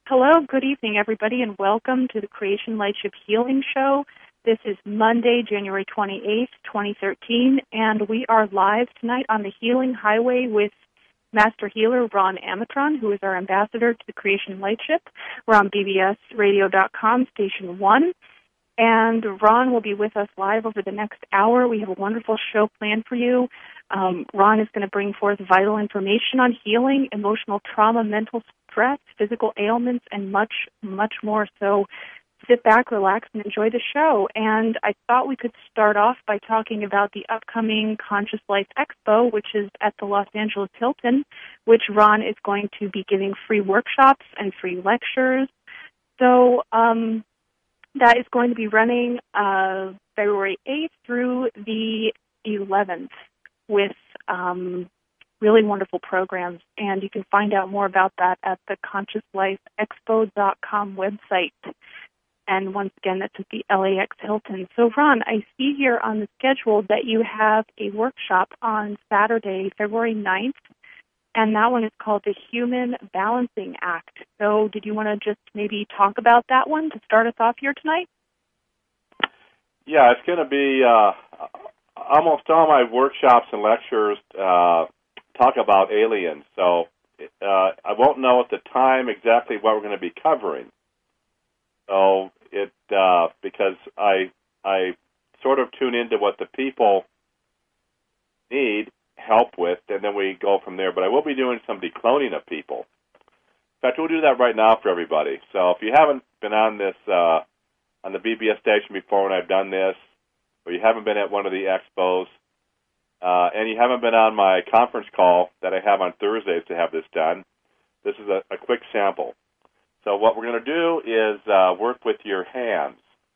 Hello, good evening, everybody, and welcome to the Creation Lightship Healing Show. This is Monday, January 28th, 2013, and we are live tonight on the Healing Highway with Master Healer Ron Amatron, who is our ambassador to the Creation Lightship. We're on bbsradio.com, Station 1, and Ron will be with us live over the next hour. We have a wonderful show planned for you. Ron is going to bring forth vital information on healing, emotional trauma, mental stress, physical ailments, and much, much more. So sit back, relax, and enjoy the show. And I thought we could start off by talking about the upcoming Conscious Life Expo, which is at the Los Angeles Hilton, which Ron is going to be giving free workshops and free lectures. So that is going to be running February 8th through the 11th with really wonderful programs, and you can find out more about that at the ConsciousLifeExpo.com website. And once again, that's at the LAX Hilton. So, Ron, I see here on the schedule that you have a workshop on Saturday, February 9th, and that one is called the Human Balancing Act. So did you want to just maybe talk about that one to start us off here tonight? Yeah, it's going to be almost all my workshops and lectures talk about aliens. So I won't know at the time exactly what we're going to be covering. So because I sort of tune into what the people need help with, and then we go from there. But I will be doing some decloning of people. In fact, we'll do that right now for everybody. So if you haven't been on this on the BBS station before when I've done this, or you haven't been at one of the expos, and you haven't been on my conference call that I have on Thursdays to have this done, this is a quick sample. So what we're going to do is work with your hands.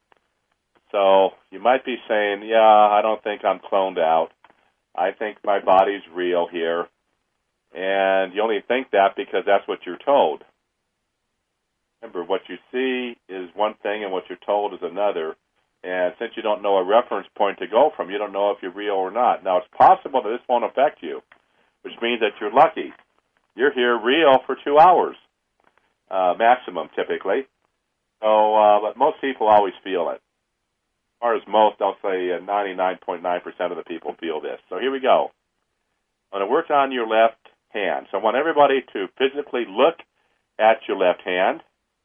So you might be saying, yeah, I don't think I'm cloned out. I think my body's real here. And you only think that because that's what you're told. Remember, what you see is one thing and what you're told is another. And since you don't know a reference point to go from, you don't know if you're real or not. Now, it's possible that this won't affect you, which means that you're lucky. You're here real for 2 hours, maximum, typically. So, but most people always feel it. As far as most, I'll say 99.9% of the people feel this. So here we go. I'm going to work on your left hand. So I want everybody to physically look at your left hand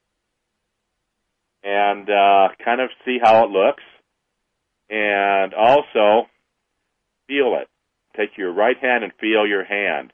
and kind of see how it looks, and also feel it. Take your right hand and feel your hand,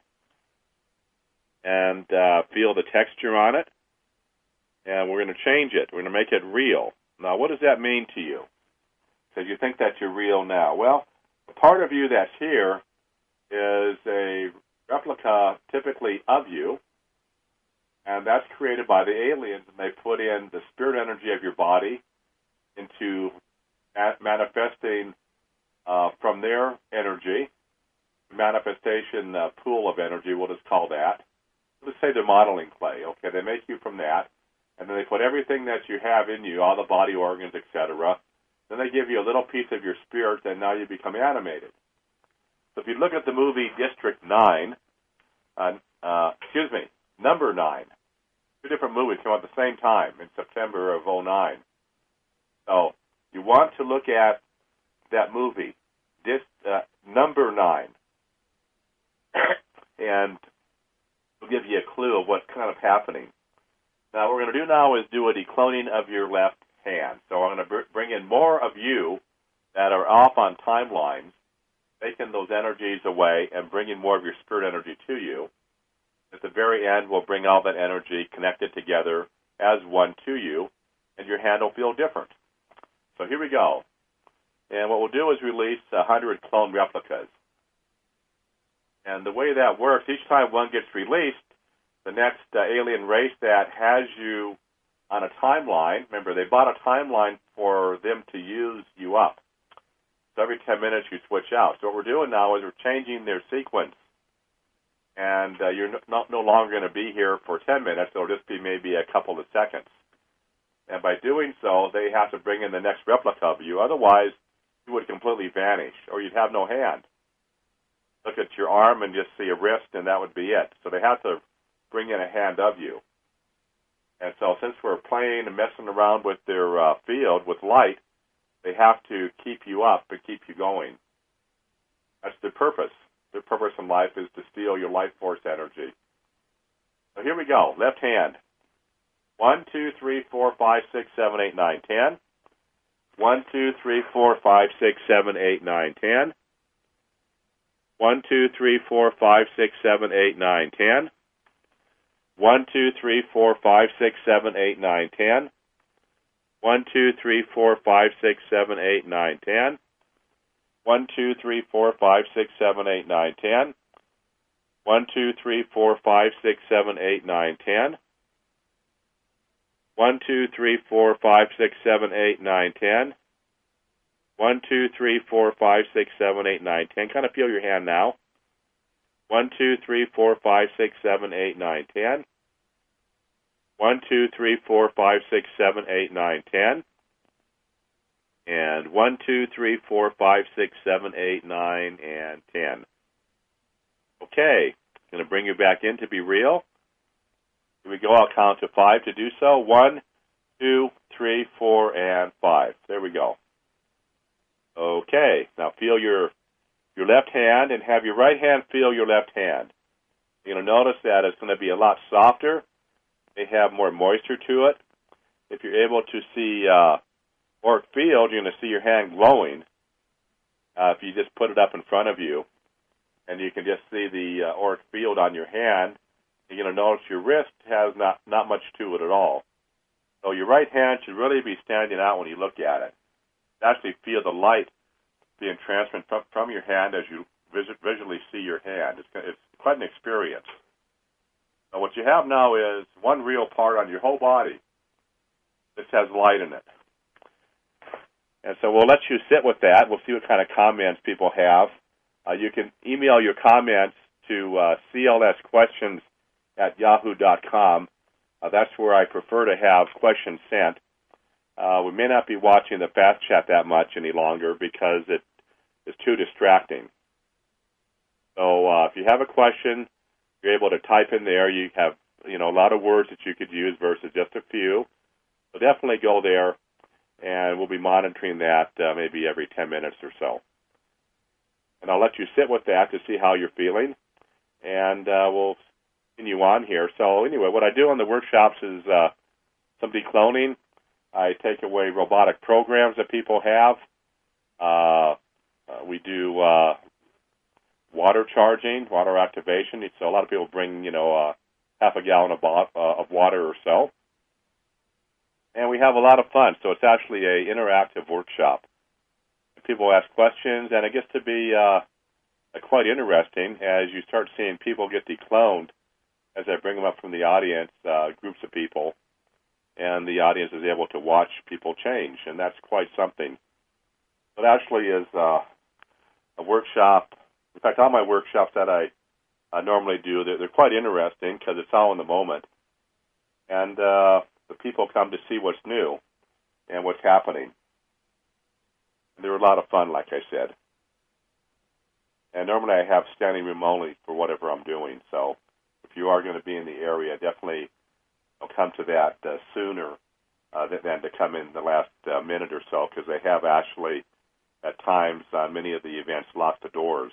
and feel the texture on it, and we're going to change it. We're going to make it real. Now, what does that mean to you? So you think that you're real now. Well, the part of you that's here is a replica typically of you, and that's created by the aliens, and they put in the spirit energy of your body into manifesting from their energy, manifestation pool of energy, we'll just call that. Let's say the modeling clay, okay? They make you from that, and then they put everything that you have in you, all the body organs, etc. Then they give you a little piece of your spirit, and now you become animated. So if you look at the movie District 9, Number 9, two different movies came out at the same time in September of 2009. So you want to look at that movie, Number 9, and it'll give you a clue of what's kind of happening. Now, what we're going to do now is do a decloning of your left hand. So I'm going to bring in more of you that are off on timelines, taking those energies away and bringing more of your spirit energy to you. At the very end, we'll bring all that energy connected together as one to you, and your hand will feel different. So here we go. And what we'll do is release 100 clone replicas. And the way that works, each time one gets released, the next alien race that has you on a timeline, remember, they bought a timeline for them to use you up. So every 10 minutes you switch out. So what we're doing now is we're changing their sequence. And you're no longer going to be here for 10 minutes. It'll just be maybe a couple of seconds. And by doing so, they have to bring in the next replica of you. Otherwise, you would completely vanish, or you'd have no hand. Look at your arm and just see a wrist, and that would be it. So they have to bring in a hand of you. And so since we're playing and messing around with their field with light, they have to keep you up and keep you going. That's their purpose. Their purpose in life is to steal your life force energy. So here we go. Left hand. 1, 2, 3, 4, 5, 6, 7, 8, 9, 10. 1, 2, 3, 4, 5, 6, 7, 8, 9, 10. 1, 2, 3, 4, 5, 6, 7, 8, 9, 10. 1, 2, 3, 4, 5, 6, 7, 8, 9, 10. 1, 2, 3, 4, 5, 6, 7, 8, 9, 10. 1, 2, 3, 4, 5, 6, 7, 8, 9, 10. 1, 2, 3, 4, 5, 6, 7, 8, 9, 10. 1, 2, 3, 4, 5, 6, 7, 8, 9, 10. 1, 2, 3, 4, 5, 6, 7, 8, 9, 10. Kind of feel your hand now. 1, 2, 3, 4, 5, 6, 7, 8, 9, 10. 1, 2, 3, 4, 5, 6, 7, 8, 9, 10. And 1, 2, 3, 4, 5, 6, 7, 8, 9, and 10. Okay, going to bring you back in to be real. Here we go. I'll count to 5 to do so. 1, 2, 3, 4, and 5. There we go. Okay, now feel your left hand and have your right hand feel your left hand. You're going to notice that it's going to be a lot softer. They have more moisture to it. If you're able to see auric field, you're going to see your hand glowing. If you just put it up in front of you, and you can just see the auric field on your hand, you're going to notice your wrist has not much to it at all. So your right hand should really be standing out when you look at it. Actually feel the light being transferred from your hand as you visually see your hand. It's quite an experience. Now what you have now is one real part on your whole body. This has light in it. And so we'll let you sit with that. We'll see what kind of comments people have. You can email your comments to clsquestions@yahoo.com. That's where I prefer to have questions sent. We may not be watching the Fast Chat that much any longer because it is too distracting. So if you have a question, you're able to type in there. You have a lot of words that you could use versus just a few. So definitely go there, and we'll be monitoring that maybe every 10 minutes or so. And I'll let you sit with that to see how you're feeling, and we'll continue on here. So anyway, what I do in the workshops is some decloning. I take away robotic programs that people have. We do water charging, water activation. So a lot of people bring, half a gallon of water or so. And we have a lot of fun. So it's actually an interactive workshop. People ask questions, and it gets to be quite interesting as you start seeing people get decloned as I bring them up from the audience, groups of people, and the audience is able to watch people change, and that's quite something. It actually is a workshop. In fact, all my workshops that I normally do, they're quite interesting because it's all in the moment. And the people come to see what's new and what's happening. They're a lot of fun, like I said. And normally I have standing room only for whatever I'm doing. So if you are going to be in the area, definitely come to that sooner than to come in the last minute or so, because they have actually, at times, many of the events locked the doors.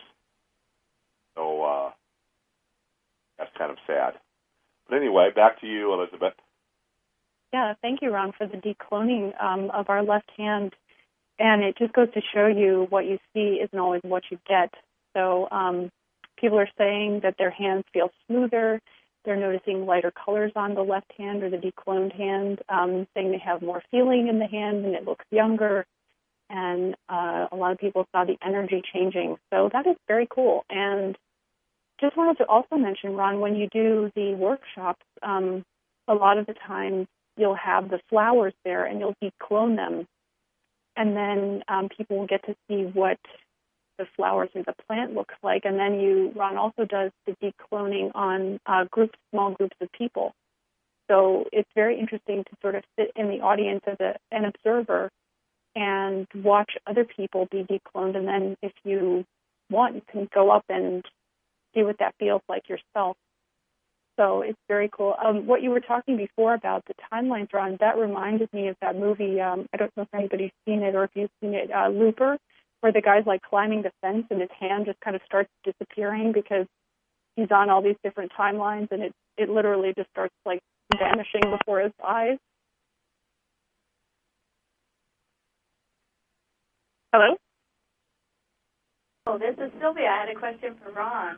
So that's kind of sad. But anyway, back to you, Elizabeth. Yeah, thank you, Ron, for the decloning of our left hand. And it just goes to show you what you see isn't always what you get. So people are saying that their hands feel smoother. They're noticing lighter colors on the left hand or the decloned hand, saying they have more feeling in the hand and it looks younger. And a lot of people saw the energy changing. So that is very cool. And just wanted to also mention, Ron, when you do the workshops, a lot of the time you'll have the flowers there and you'll declone them. And then people will get to see what the flowers or the plant looks like. And then Ron also does the decloning on small groups of people. So it's very interesting to sort of sit in the audience as an observer and watch other people be decloned. And then if you want, you can go up and see what that feels like yourself. So it's very cool. What you were talking before about the timelines, Ron, that reminded me of that movie. I don't know if anybody's seen it or if you've seen it, Looper, where the guy's like climbing the fence and his hand just kind of starts disappearing because he's on all these different timelines, and it literally just starts like vanishing before his eyes. Hello? Oh, this is Sylvia. I had a question for Ron.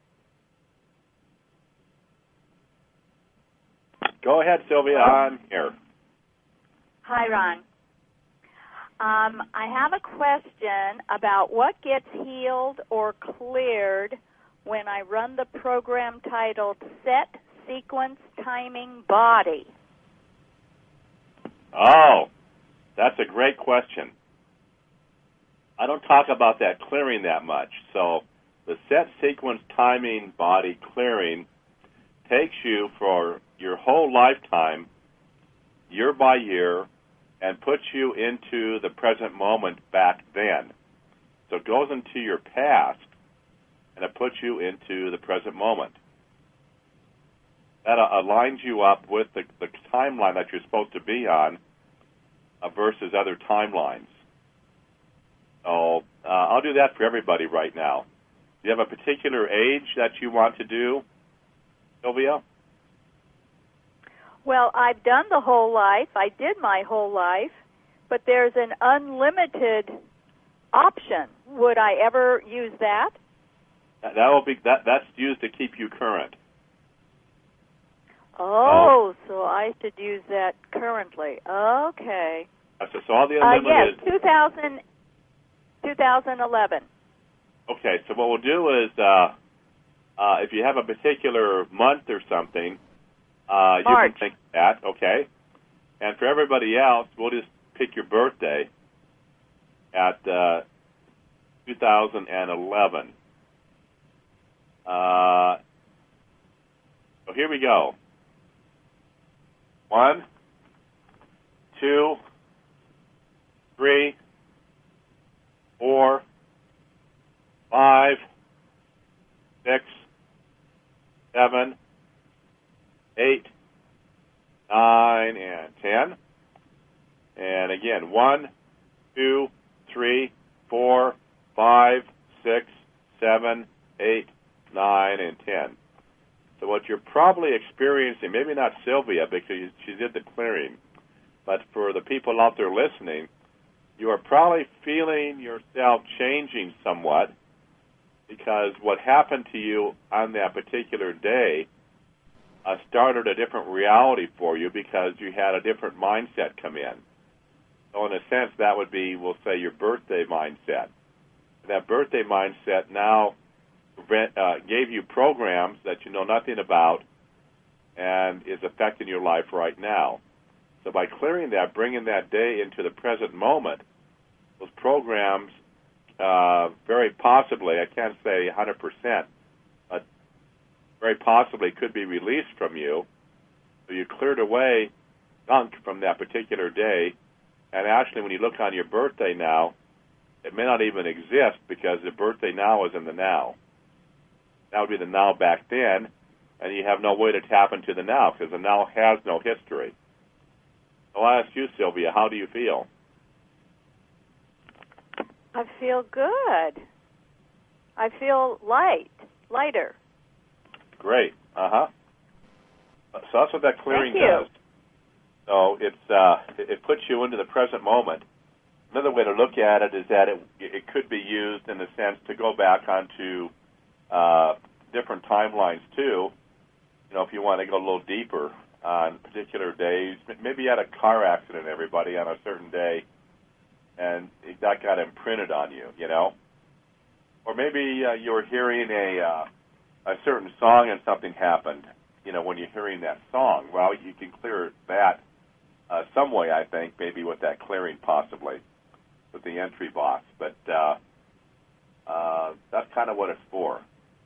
Go ahead, Sylvia. I'm here. Hi, Ron. I have a question about what gets healed or cleared when I run the program titled Set Sequence Timing Body. Oh, that's a great question. I don't talk about that clearing that much. So the Set Sequence Timing Body clearing takes you for your whole lifetime, year by year, and puts you into the present moment back then. So it goes into your past, and it puts you into the present moment. That aligns you up with the timeline that you're supposed to be on versus other timelines. So I'll do that for everybody right now. Do you have a particular age that you want to do, Sylvia? Well, I've done the whole life. I did my whole life, but there's an unlimited option. Would I ever use that? That's used to keep you current. Oh, so I should use that currently. Okay. So all the unlimited... Yes, 2011. Okay, so what we'll do is, if you have a particular month or something, you March. can think that, okay? And for everybody else, we'll just pick your birthday at 2011. So here we go. 1, 2, 3, 4, 5, 6, 7, 8, 9, and 10. And again, 1, 2, 3, 4, 5, 6, 7, 8, 9, and 10. So what you're probably experiencing, maybe not Sylvia because she did the clearing, but for the people out there listening, you are probably feeling yourself changing somewhat because what happened to you on that particular day started a different reality for you because you had a different mindset come in. So in a sense, that would be, we'll say, your birthday mindset. That birthday mindset now gave you programs that you know nothing about and is affecting your life right now. So by clearing that, bringing that day into the present moment, those programs very possibly, I can't say 100%, but very possibly could be released from you. So you cleared away gunk from that particular day, and actually when you look on your birthday now, it may not even exist because the birthday now is in the now. That would be the now back then, and you have no way to tap into the now because the now has no history. I'll ask you, Sylvia, how do you feel? I feel good. I feel lighter. Great. So that's what that clearing Thank you. does. So it puts you into the present moment. Another way to look at it is that it could be used in the sense to go back onto different timelines too. You know, if you want to go a little deeper on particular days, maybe you had a car accident, everybody, on a certain day, and that got imprinted on you, you know. Or maybe you were hearing a certain song and something happened, you know, when you're hearing that song. Well, you can clear that some way, I think, maybe with that clearing possibly, with the entry box. But that's kind of what it's for.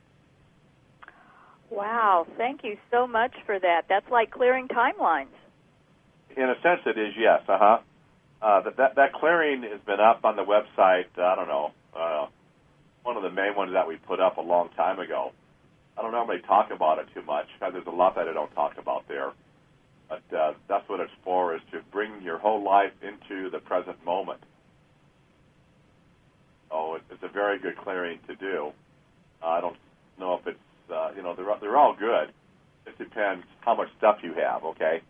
Wow, thank you so much for that. That's like clearing timelines. In a sense, it is, yes. That clearing has been up on the website, I don't know, one of the main ones that we put up a long time ago. I don't normally talk about it too much because there's a lot that I don't talk about there. But that's what it's for, is to bring your whole life into the present moment. Oh, it's a very good clearing to do. I don't know if it's, they're all good. It depends how much stuff you have, okay?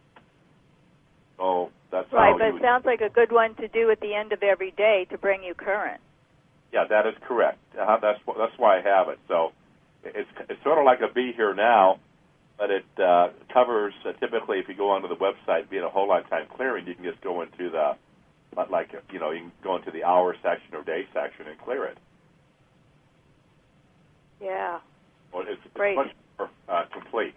So that's right, how but it sounds like a good one to do at the end of every day to bring you current. Yeah, that is correct. That's why I have it. So it's sort of like a Be Here Now, but it covers, typically if you go onto the website, being a whole lifetime clearing, you can just go into the, you can go into the hour section or day section and clear it. Yeah. Well, it's great. Much more complete.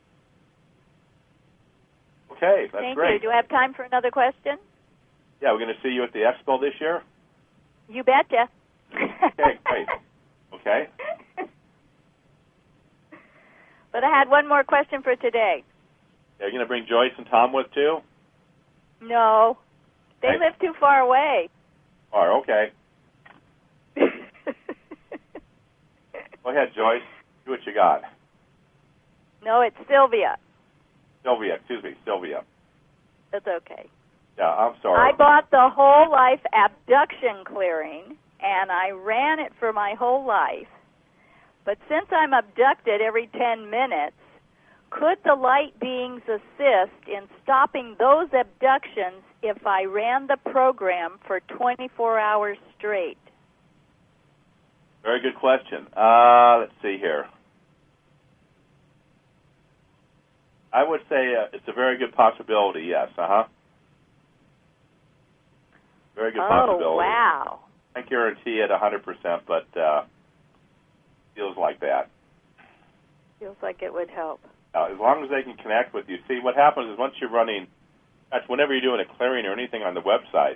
Okay, that's Thank great. you. Do I have time for another question? Yeah, we're going to see you at the expo this year? You betcha. Okay, great. Okay. But I had one more question for today. Are you going to bring Joyce and Tom with, too? No. They Okay. live too far away. All right, okay. Go ahead, Joyce. Do what you got. No, it's Sylvia. Sylvia. That's okay. Yeah, I'm sorry. I bought the whole life abduction clearing, and I ran it for my whole life. But since I'm abducted every 10 minutes, could the light beings assist in stopping those abductions if I ran the program for 24 hours straight? Very good question. Let's see here. I would say it's a very good possibility, yes. Very good possibility. Oh, wow. I can't guarantee it 100%, but feels like that. Feels like it would help. As long as they can connect with you. See, what happens is once you're running, that's whenever you're doing a clearing or anything on the website,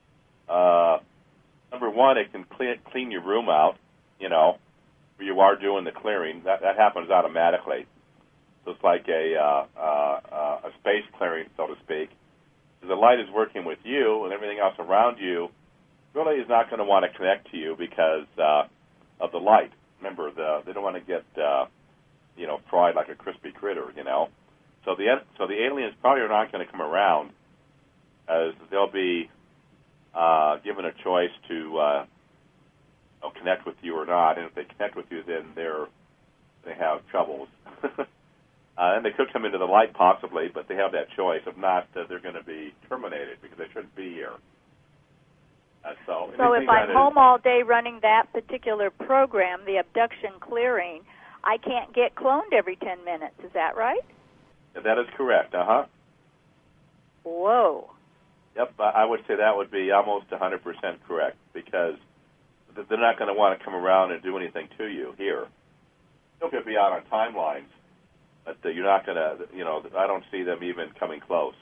number one, it can clean your room out, where you are doing the clearing. That happens automatically. So it's like a space clearing, so to speak. So the light is working with you, and everything else around you really is not going to want to connect to you because of the light. Remember, they don't want to get fried like a crispy critter, So the aliens probably are not going to come around, as they'll be given a choice to connect with you or not. And if they connect with you, then they have troubles. And they could come into the light possibly, but they have that choice. If not, they're going to be terminated because they shouldn't be here. So if I'm home all day running that particular program, the abduction clearing, I can't get cloned every 10 minutes. Is that right? That is correct. Whoa. Yep, I would say that would be almost 100% correct because they're not going to want to come around and do anything to you here. They'll be out on timelines, but you're not going to, I don't see them even coming close.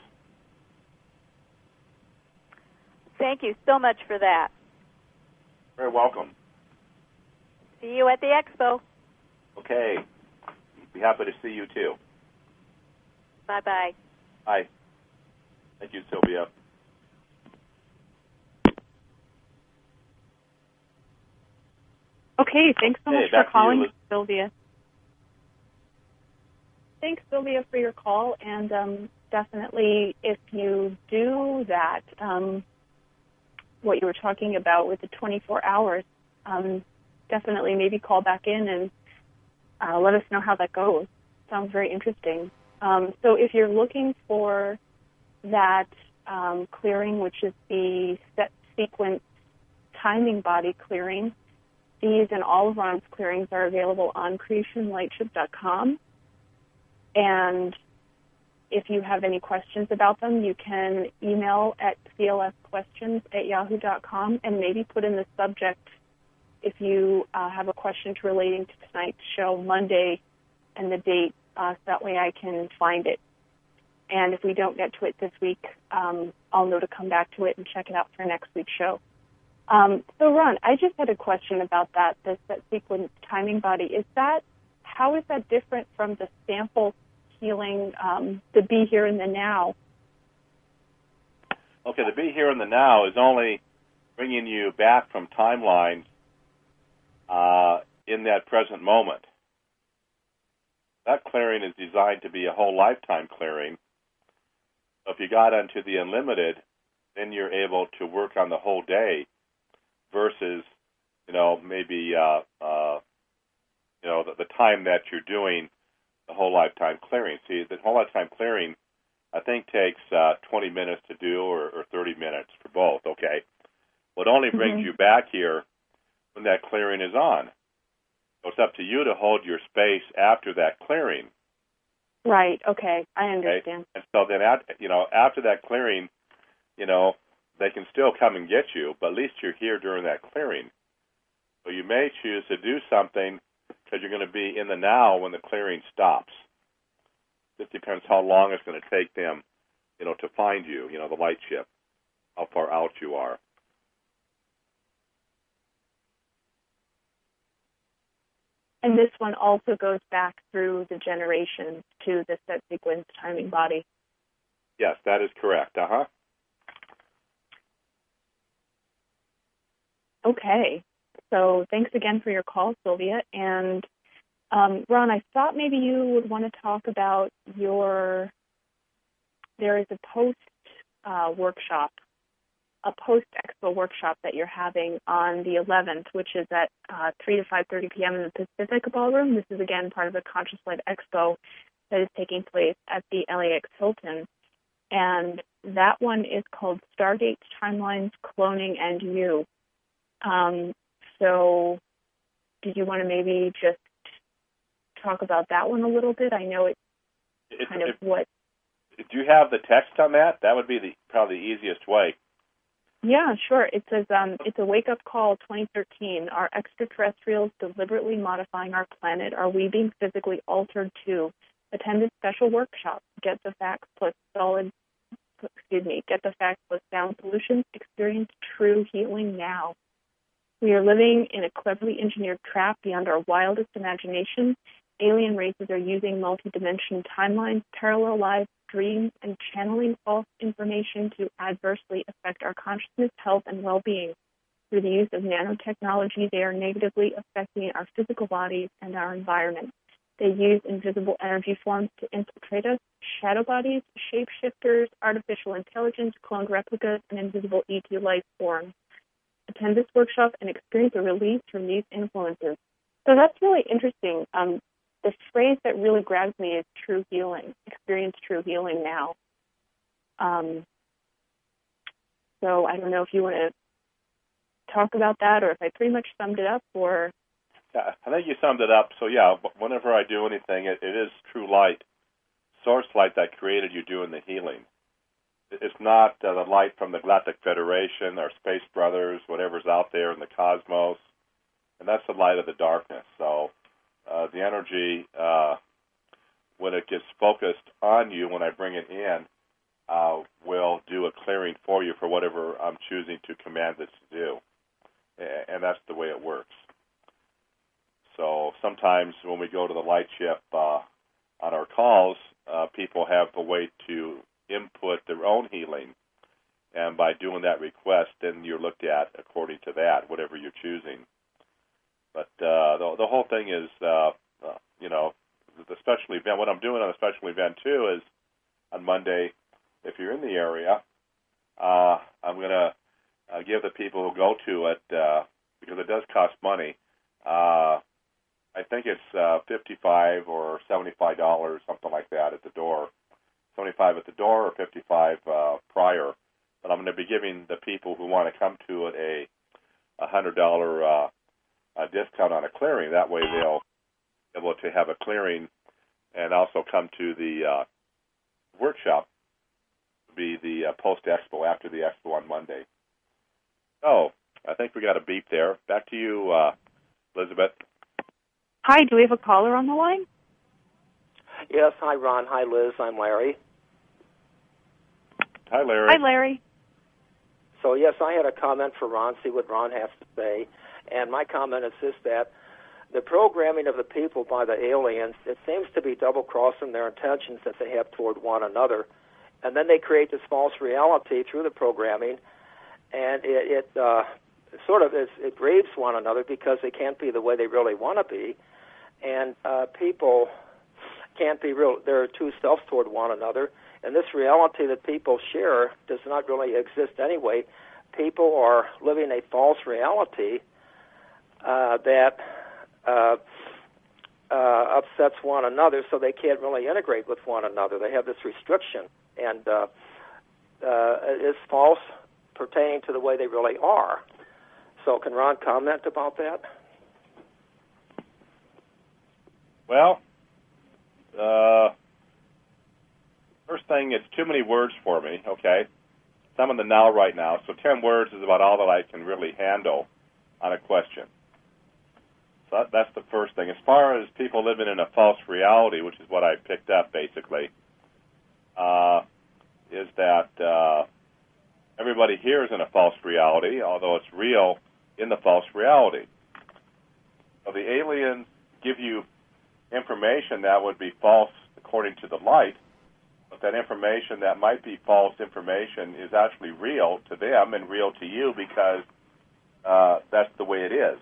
Thank you so much for that. Very welcome. See you at the expo. Okay. Be happy to see you, too. Bye-bye. Bye. Thank you, Sylvia. Okay, thanks so much for calling, you, Sylvia. Thanks, Sylvia, for your call, and definitely if you do that, what you were talking about with the 24 hours, definitely maybe call back in and let us know how that goes. Sounds very interesting. So if you're looking for that clearing, which is the set sequence timing body clearing, these and all of Ron's clearings are available on creationlightship.com. And if you have any questions about them, you can email at clsquestions@yahoo.com and maybe put in the subject if you have a question relating to tonight's show, Monday, and the date, so that way I can find it. And if we don't get to it this week, I'll know to come back to it and check it out for next week's show. So, Ron, I just had a question about that sequence timing body. How is that different from the sample healing, the Be Here in the Now? Okay, the Be Here in the Now is only bringing you back from timelines in that present moment. that clearing is designed to be a whole lifetime clearing. So if you got into the unlimited, then you're able to work on the whole day versus, maybe, the time that you're doing the whole lifetime clearing. See, the whole lifetime clearing, I think, takes 20 minutes to do or 30 minutes for both, okay? Well, it only brings you back here when that clearing is on. So it's up to you to hold your space after that clearing. Right, okay, I understand. Okay? And so then, after that clearing, they can still come and get you, but at least you're here during that clearing. So you may choose to do something because you're going to be in the now when the clearing stops. It depends how long it's going to take them, to find you, the light ship, how far out you are. And this one also goes back through the generations to the set sequence timing body. Yes, that is correct. Uh-huh. Okay. So thanks again for your call, Sylvia. And Ron, I thought maybe you would want to talk about there is a post-workshop, a post-expo workshop that you're having on the 11th, which is at 3 to 5:30 p.m. in the Pacific Ballroom. This is, again, part of the Conscious Light Expo that is taking place at the LAX Hilton. And that one is called Stargates, Timelines, Cloning, and You. So did you want to maybe just talk about that one a little bit? I know it's kind of what... Do you have the text on that? That would be probably the easiest way. Yeah, sure. It says, it's a wake-up call 2013. Are extraterrestrials deliberately modifying our planet? Are we being physically altered too? Attend a special workshop. Get the facts plus sound solutions. Experience true healing now. We are living in a cleverly engineered trap beyond our wildest imagination. Alien races are using multidimensional timelines, parallel lives, dreams, and channeling false information to adversely affect our consciousness, health, and well-being. Through the use of nanotechnology, they are negatively affecting our physical bodies and our environment. They use invisible energy forms to infiltrate us, shadow bodies, shapeshifters, artificial intelligence, cloned replicas, and invisible ET life forms. Attend this workshop and experience a release from these influences. So that's really interesting. The phrase that really grabs me is true healing. Experience true healing now. So I don't know if you want to talk about that or if I pretty much summed it up or... Yeah, I think you summed it up. So, yeah, whenever I do anything, it is true light, source light that created you doing the healing. It's not the light from the Galactic Federation or Space Brothers, whatever's out there in the cosmos, and that's the light of the darkness. So the energy, when it gets focused on you, when I bring it in, will do a clearing for you for whatever I'm choosing to command it to do. And that's the way it works. So sometimes when we go to the light ship on our calls, people have a way to input their own healing. And by doing that request, then you're looked at according to that, whatever you're choosing. But the whole thing is, the special event. What I'm doing on the special event, too, is on Monday, if you're in the area, I'm going to give the people who go to it, because it does cost money, I think it's $55 or $75, something like that, at the door. $75 at the door or $55 prior. But I'm going to be giving the people who want to come to it a $100 discount on a clearing. That way they'll be able to have a clearing and also come to the workshop, be the post-expo after the expo on Monday. Oh, I think we got a beep there. Back to you, Elizabeth. Hi, do we have a caller on the line? Yes, hi, Ron. Hi, Liz. I'm Larry. Hi, Larry. Hi, Larry. So, yes, I had a comment for Ron, see what Ron has to say. And my comment is this, that the programming of the people by the aliens, it seems to be double-crossing their intentions that they have toward one another. And then they create this false reality through the programming, and it grieves one another because they can't be the way they really want to be. And people, can't be real. There are two selves toward one another, and this reality that people share does not really exist anyway. People are living a false reality that upsets one another, so they can't really integrate with one another. They have this restriction, and it's false pertaining to the way they really are. So can Ron comment about that? Well, first thing, it's too many words for me, okay? I'm in the now right now, so 10 words is about all that I can really handle on a question. So that's the first thing. As far as people living in a false reality, which is what I picked up basically, is that everybody here is in a false reality, although it's real in the false reality. So the aliens give you information that would be false according to the light, but that information that might be false information is actually real to them and real to you because that's the way it is.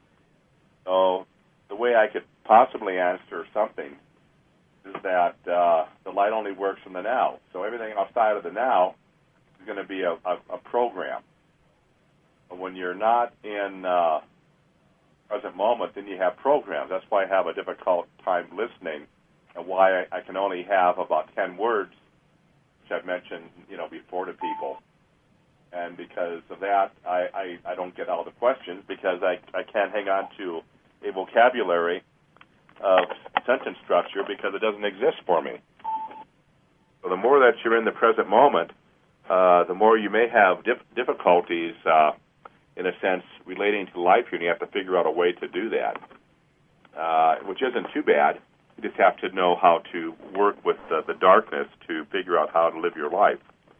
So the way I could possibly answer something is that the light only works in the now. So everything outside of the now is going to be a program. But when you're not in present moment, then you have programs. That's why I have a difficult time listening, and why I can only have about 10 words, which I've mentioned, before to people. And because of that, I don't get all the questions because I can't hang on to a vocabulary of sentence structure because it doesn't exist for me. So the more that you're in the present moment, the more you may have difficulties, in a sense, relating to life here, and you have to figure out a way to do that, which isn't too bad. You just have to know how to work with the darkness to figure out how to live your life.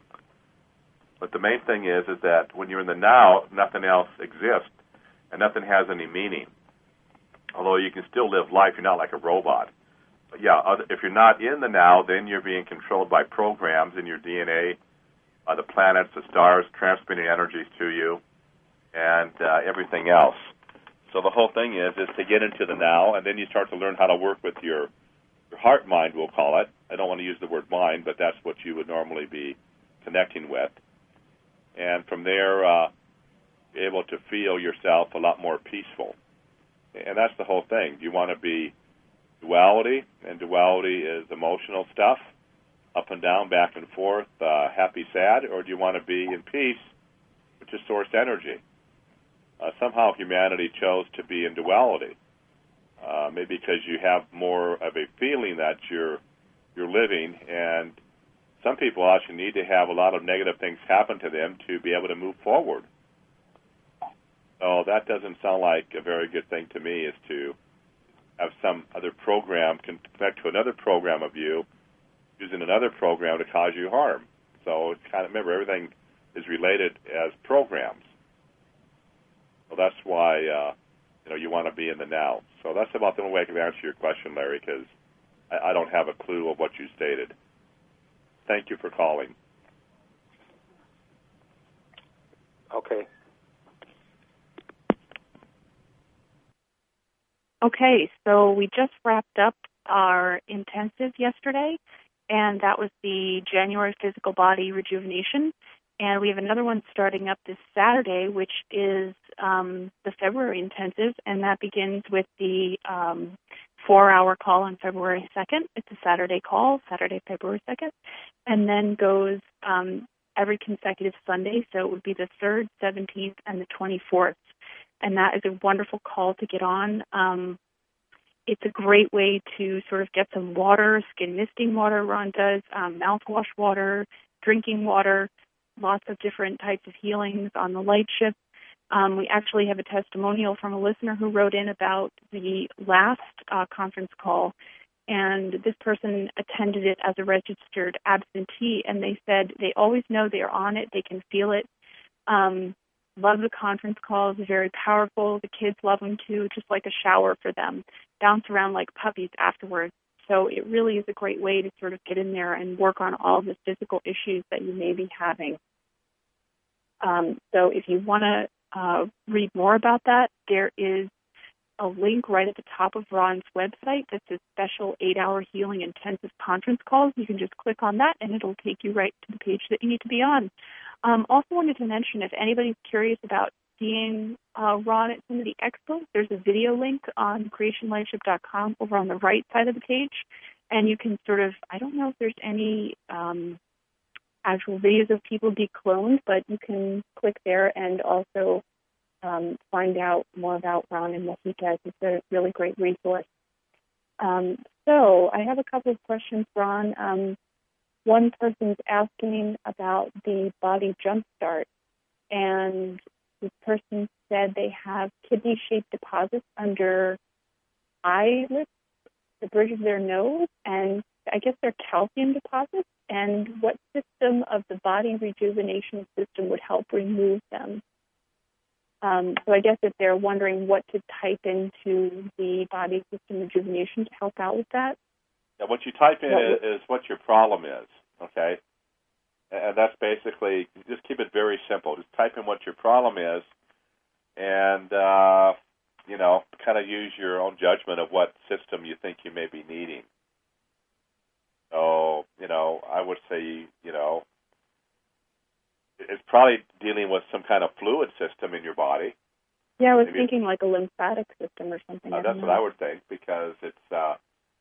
But the main thing is that when you're in the now, nothing else exists, and nothing has any meaning. Although you can still live life, you're not like a robot. But yeah, if you're not in the now, then you're being controlled by programs in your DNA, the planets, the stars, transmitting energies to you, and everything else. So the whole thing is to get into the now, and then you start to learn how to work with your heart mind, we'll call it. I don't want to use the word mind, but that's what you would normally be connecting with. And from there, be able to feel yourself a lot more peaceful. And that's the whole thing. You want to be duality, and duality is emotional stuff, up and down, back and forth, happy, sad, or do you want to be in peace, which is source energy? Somehow humanity chose to be in duality, maybe because you have more of a feeling that you're living, and some people actually need to have a lot of negative things happen to them to be able to move forward. So that doesn't sound like a very good thing to me, is to have some other program connect to another program of you using another program to cause you harm. So it's kind of, remember, everything is related as programs. So that's why you want to be in the now. So that's about the only way I can answer your question, Larry, because I don't have a clue of what you stated. Thank you for calling. Okay. Okay, so we just wrapped up our intensive yesterday, and that was the January Physical Body Rejuvenation. And we have another one starting up this Saturday, which is the February intensive, and that begins with the 4-hour call on February 2nd. It's a Saturday call, Saturday, February 2nd, and then goes every consecutive Sunday, so it would be the 3rd, 17th, and the 24th. And that is a wonderful call to get on. It's a great way to sort of get some water, skin misting water, Ron does, mouthwash water, drinking water, lots of different types of healings on the light ship. We actually have a testimonial from a listener who wrote in about the last conference call, and this person attended it as a registered absentee, and they said they always know they're on it, they can feel it. Love the conference calls, very powerful. The kids love them too, just like a shower for them. Bounce around like puppies afterwards. So it really is a great way to sort of get in there and work on all the physical issues that you may be having. So if you want to read more about that, there is a link right at the top of Ron's website that says Special 8-Hour Healing Intensive Conference Calls. You can just click on that, and it'll take you right to the page that you need to be on. Also wanted to mention, if anybody's curious about seeing Ron at some of the expos, there's a video link on creationlightship.com over on the right side of the page, and you can sort of, I don't know if there's any actual videos of people be cloned, but you can click there and also find out more about Ron and what he does. It's a really great resource. So I have a couple of questions, Ron. One person's asking about the body jumpstart, and this person said they have kidney-shaped deposits under eyelids, the bridge of their nose, and I guess they're calcium deposits, and what system of the body rejuvenation system would help remove them? So I guess if they're wondering what to type into the body system rejuvenation to help out with that. Yeah, what you type in is what your problem is, okay? And that's basically, just keep it very simple. Just type in what your problem is and, kind of use your own judgment of what system you think you may be needing. So, I would say, it's probably dealing with some kind of fluid system in your body. Yeah, I was thinking like a lymphatic system or something. That's what I would think, because it's, that's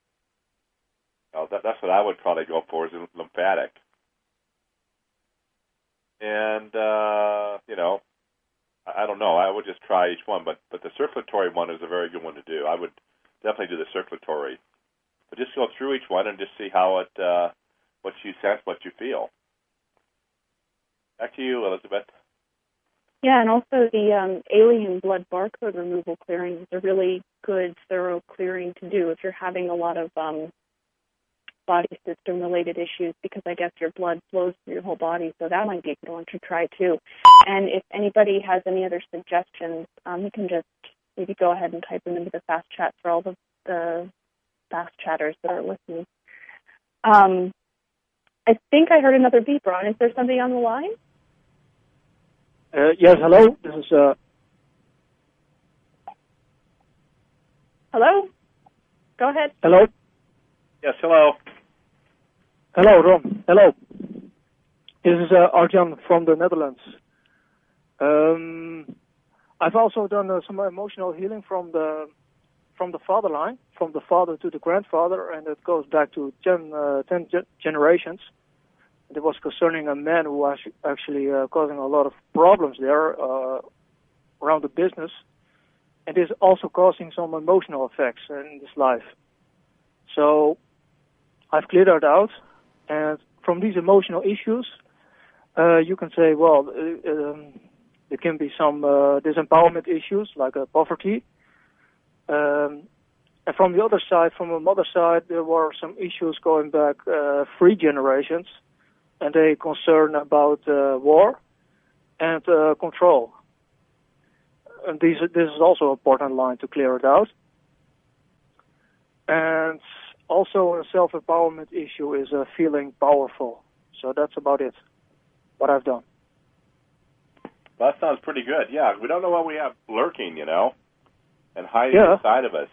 what I would probably go for, is lymphatic. And, I don't know. I would just try each one, but the circulatory one is a very good one to do. I would definitely do the circulatory. But just go through each one and just see how it, what you sense, what you feel. Back to you, Elizabeth. Yeah, and also the alien blood barcode removal clearing is a really good, thorough clearing to do if you're having a lot of body system-related issues, because I guess your blood flows through your whole body, so that might be a good one to try too. And if anybody has any other suggestions, you can just maybe go ahead and type them into the fast chat for all the fast chatters that are listening. I think I heard another beep, Ron. Is there somebody on the line? Yes, hello. This is... Hello? Go ahead. Hello? Yes, hello. Hello, Ron. Hello. This is Arjan from the Netherlands. I've also done some emotional healing from the father line, from the father to the grandfather, and it goes back to 10 generations. It was concerning a man who was actually causing a lot of problems there around the business, and is also causing some emotional effects in his life. So I've cleared that out, and from these emotional issues, you can say, well, there can be some disempowerment issues like poverty. And from the other side, from the mother side, there were some issues going back 3 generations, and they concern about war and control. And this is also an important line to clear it out. And also a self-empowerment issue is feeling powerful. So that's about it, what I've done. Well, that sounds pretty good. Yeah, we don't know what we have lurking, and hiding inside of us.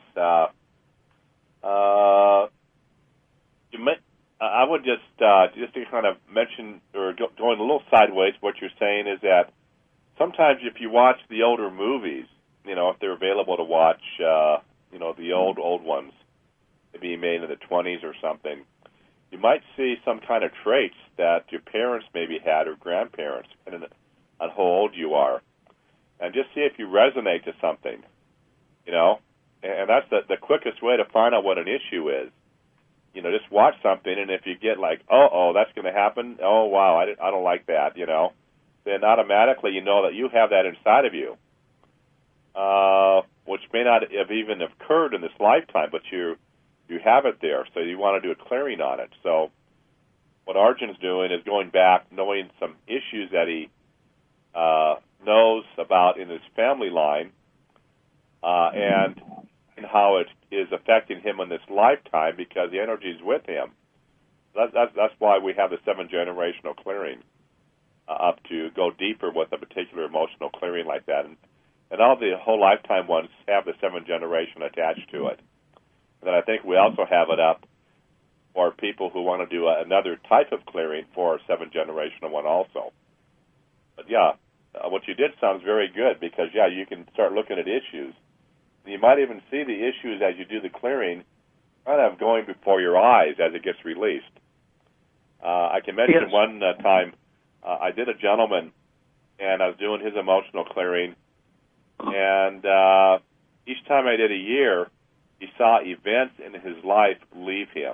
I would just to kind of mention, or going a little sideways, what you're saying is that sometimes if you watch the older movies, if they're available to watch, the old ones, maybe made in the 20s or something, you might see some kind of traits that your parents maybe had, or grandparents, depending on how old you are. And just see if you resonate to something, and that's the quickest way to find out what an issue is. Just watch something, and if you get like, oh, that's going to happen, oh, wow, I don't like that, then automatically you know that you have that inside of you, which may not have even occurred in this lifetime, but you have it there, so you want to do a clearing on it. So what Arjun's doing is going back, knowing some issues that he knows about in his family line, and how it is affecting him in this lifetime, because the energy is with him. That's why we have the 7 generational clearing up to go deeper with a particular emotional clearing like that. And and all the whole lifetime ones have the 7th generation attached to it. And then I think we also have it up for people who want to do another type of clearing for a 7th generation one also. But yeah, what you did sounds very good because, yeah, you can start looking at issues. You might even see the issues as you do the clearing kind of going before your eyes as it gets released. I can mention one time I did a gentleman, and I was doing his emotional clearing, and each time I did a year, he saw events in his life leave him.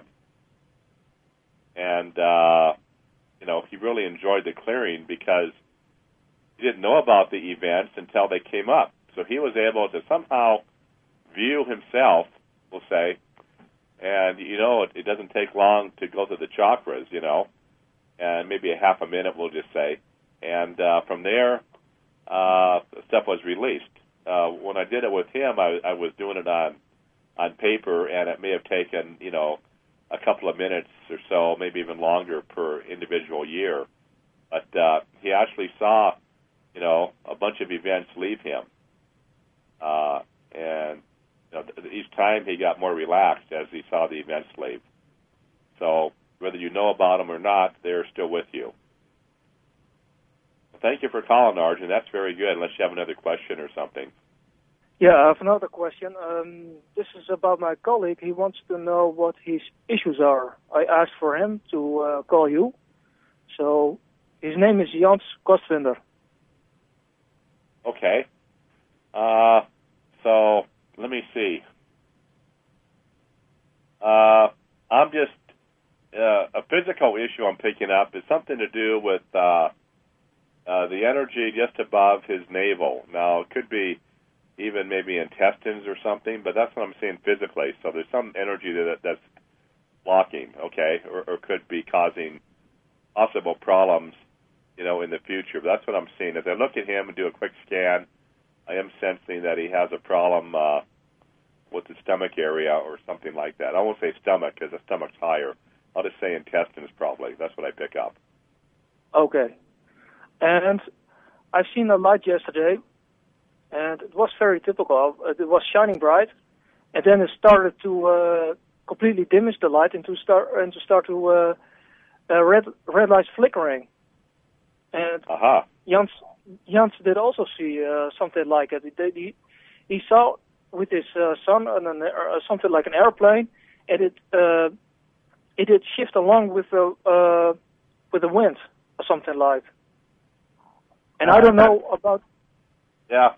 And, he really enjoyed the clearing because he didn't know about the events until they came up. So he was able to somehow view himself, we'll say, and, it doesn't take long to go through the chakras, and maybe a half a minute, we'll just say. And from there, stuff was released. When I did it with him, I was doing it on paper, and it may have taken, a couple of minutes or so, maybe even longer per individual year. But he actually saw, a bunch of events leave him. And each time he got more relaxed as he saw the events leave. So whether you know about them or not, they're still with you. Well, thank you for calling, Arjun. That's very good, unless you have another question or something. Yeah, I have another question. This is about my colleague. He wants to know what his issues are. I asked for him to call you. So his name is Jans Kostwinder. Okay. So let me see. I'm just a physical issue I'm picking up is something to do with the energy just above his navel. Now, it could be even maybe intestines or something, but that's what I'm seeing physically. So there's some energy that's blocking, okay, or could be causing possible problems, in the future. But that's what I'm seeing. As I look at him and do a quick scan, I am sensing that he has a problem with the stomach area or something like that. I won't say stomach because the stomach's higher. I'll just say intestines probably. That's what I pick up. Okay. And I've seen a light yesterday, and it was very typical. It was shining bright, and then it started to completely diminish the light and to start red lights flickering. And Jans did also see something like it. He saw with his son something like an airplane, and it did shift along with the wind or something like. And I don't know about. Yeah.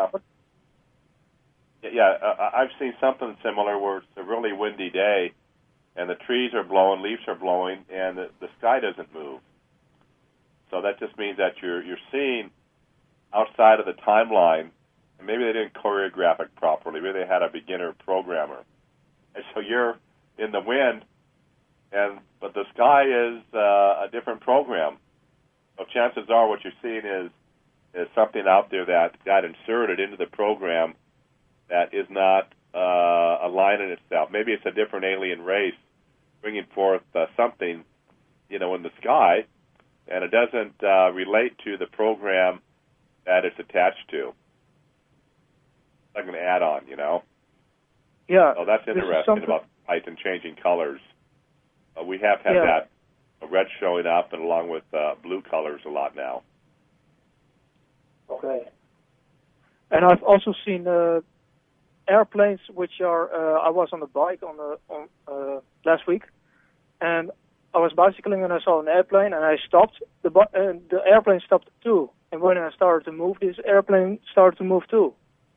I've seen something similar where it's a really windy day, and the trees are blowing, leaves are blowing, and the sky doesn't move. So that just means that you're seeing outside of the timeline, and maybe they didn't choreograph it properly. Maybe they had a beginner programmer, and so you're in the wind, but the sky is a different program. So chances are what you're seeing is something out there that got inserted into the program that is not aligning itself. Maybe it's a different alien race bringing forth something, in the sky, and it doesn't relate to the program that it's attached to. Like an add-on, Yeah. So that's interesting about light and changing colors. We have had that red showing up, and along with blue colors a lot now. Okay. And I've also seen airplanes, which are. I was on a bike on last week, and I was bicycling, and I saw an airplane, and I stopped. The airplane stopped too. And when I started to move, this airplane started to move too.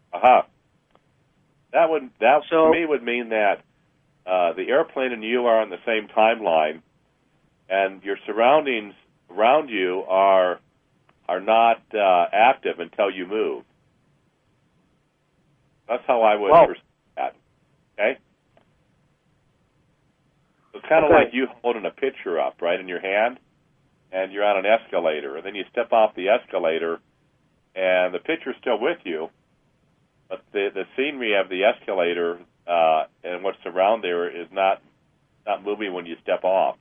That to me would mean that the airplane and you are on the same timeline, and your surroundings around you are not active until you move. That's how I would perceive that. Okay? It's kind of like you holding a picture up, right, in your hand, and you're on an escalator, and then you step off the escalator, and the picture's still with you, but the scenery of the escalator and what's around there is not moving when you step off.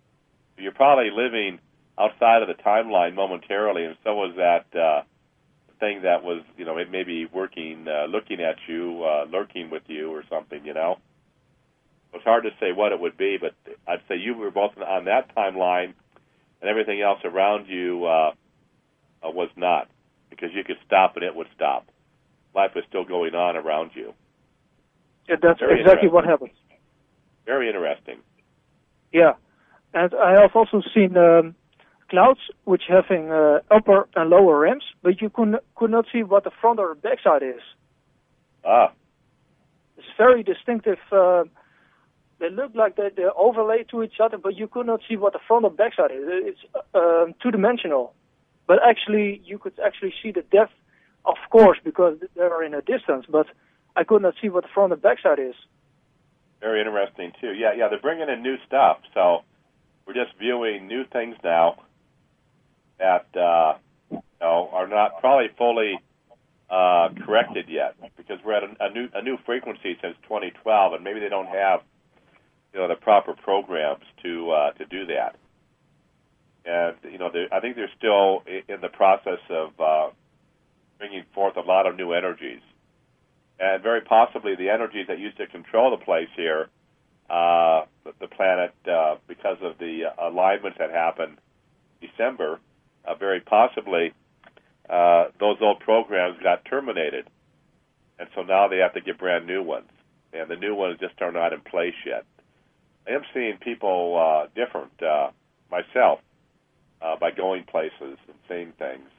You're probably living outside of the timeline momentarily, and so is that thing that was, it may be working, looking at you, lurking with you or something, It's hard to say what it would be, but I'd say you were both on that timeline, and everything else around you was not, because you could stop and it would stop. Life was still going on around you. Yeah, that's Very exactly what happens. Very interesting. Yeah, and I have also seen clouds which having upper and lower rims, but you could not see what the front or back side is. Ah. It's very distinctive. They look like they overlay to each other, but you could not see what the front or back side is. It's two-dimensional. But actually, you could actually see the depth, of course, because they're in a distance, but I could not see what the front and back side is. Very interesting, too. Yeah, they're bringing in new stuff, so we're just viewing new things now that are not probably fully corrected yet, because we're at a new frequency since 2012, and maybe they don't have the proper programs to do that. And I think they're still in the process of bringing forth a lot of new energies, and very possibly the energies that used to control the place here, the planet, because of the alignments that happened December, very possibly those old programs got terminated, and so now they have to get brand new ones, and the new ones just are not in place yet. I am seeing people different, myself, by going places and seeing things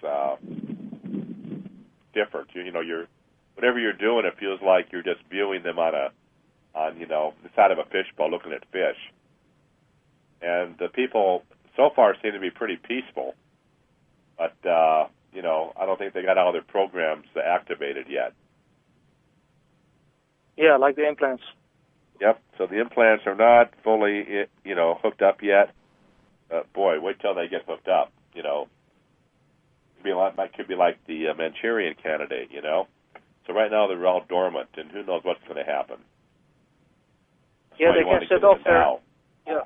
different. You're whatever you're doing, it feels like you're just viewing them on the side of a fishbowl, looking at fish. And the people so far seem to be pretty peaceful, but I don't think they got all their programs activated yet. Yeah, like the implants. Yep. So the implants are not fully, hooked up yet. Boy, wait till they get hooked up. Could be like the Manchurian Candidate. So right now they're all dormant, and who knows what's going to happen. That's yeah, they can set off there. Yeah.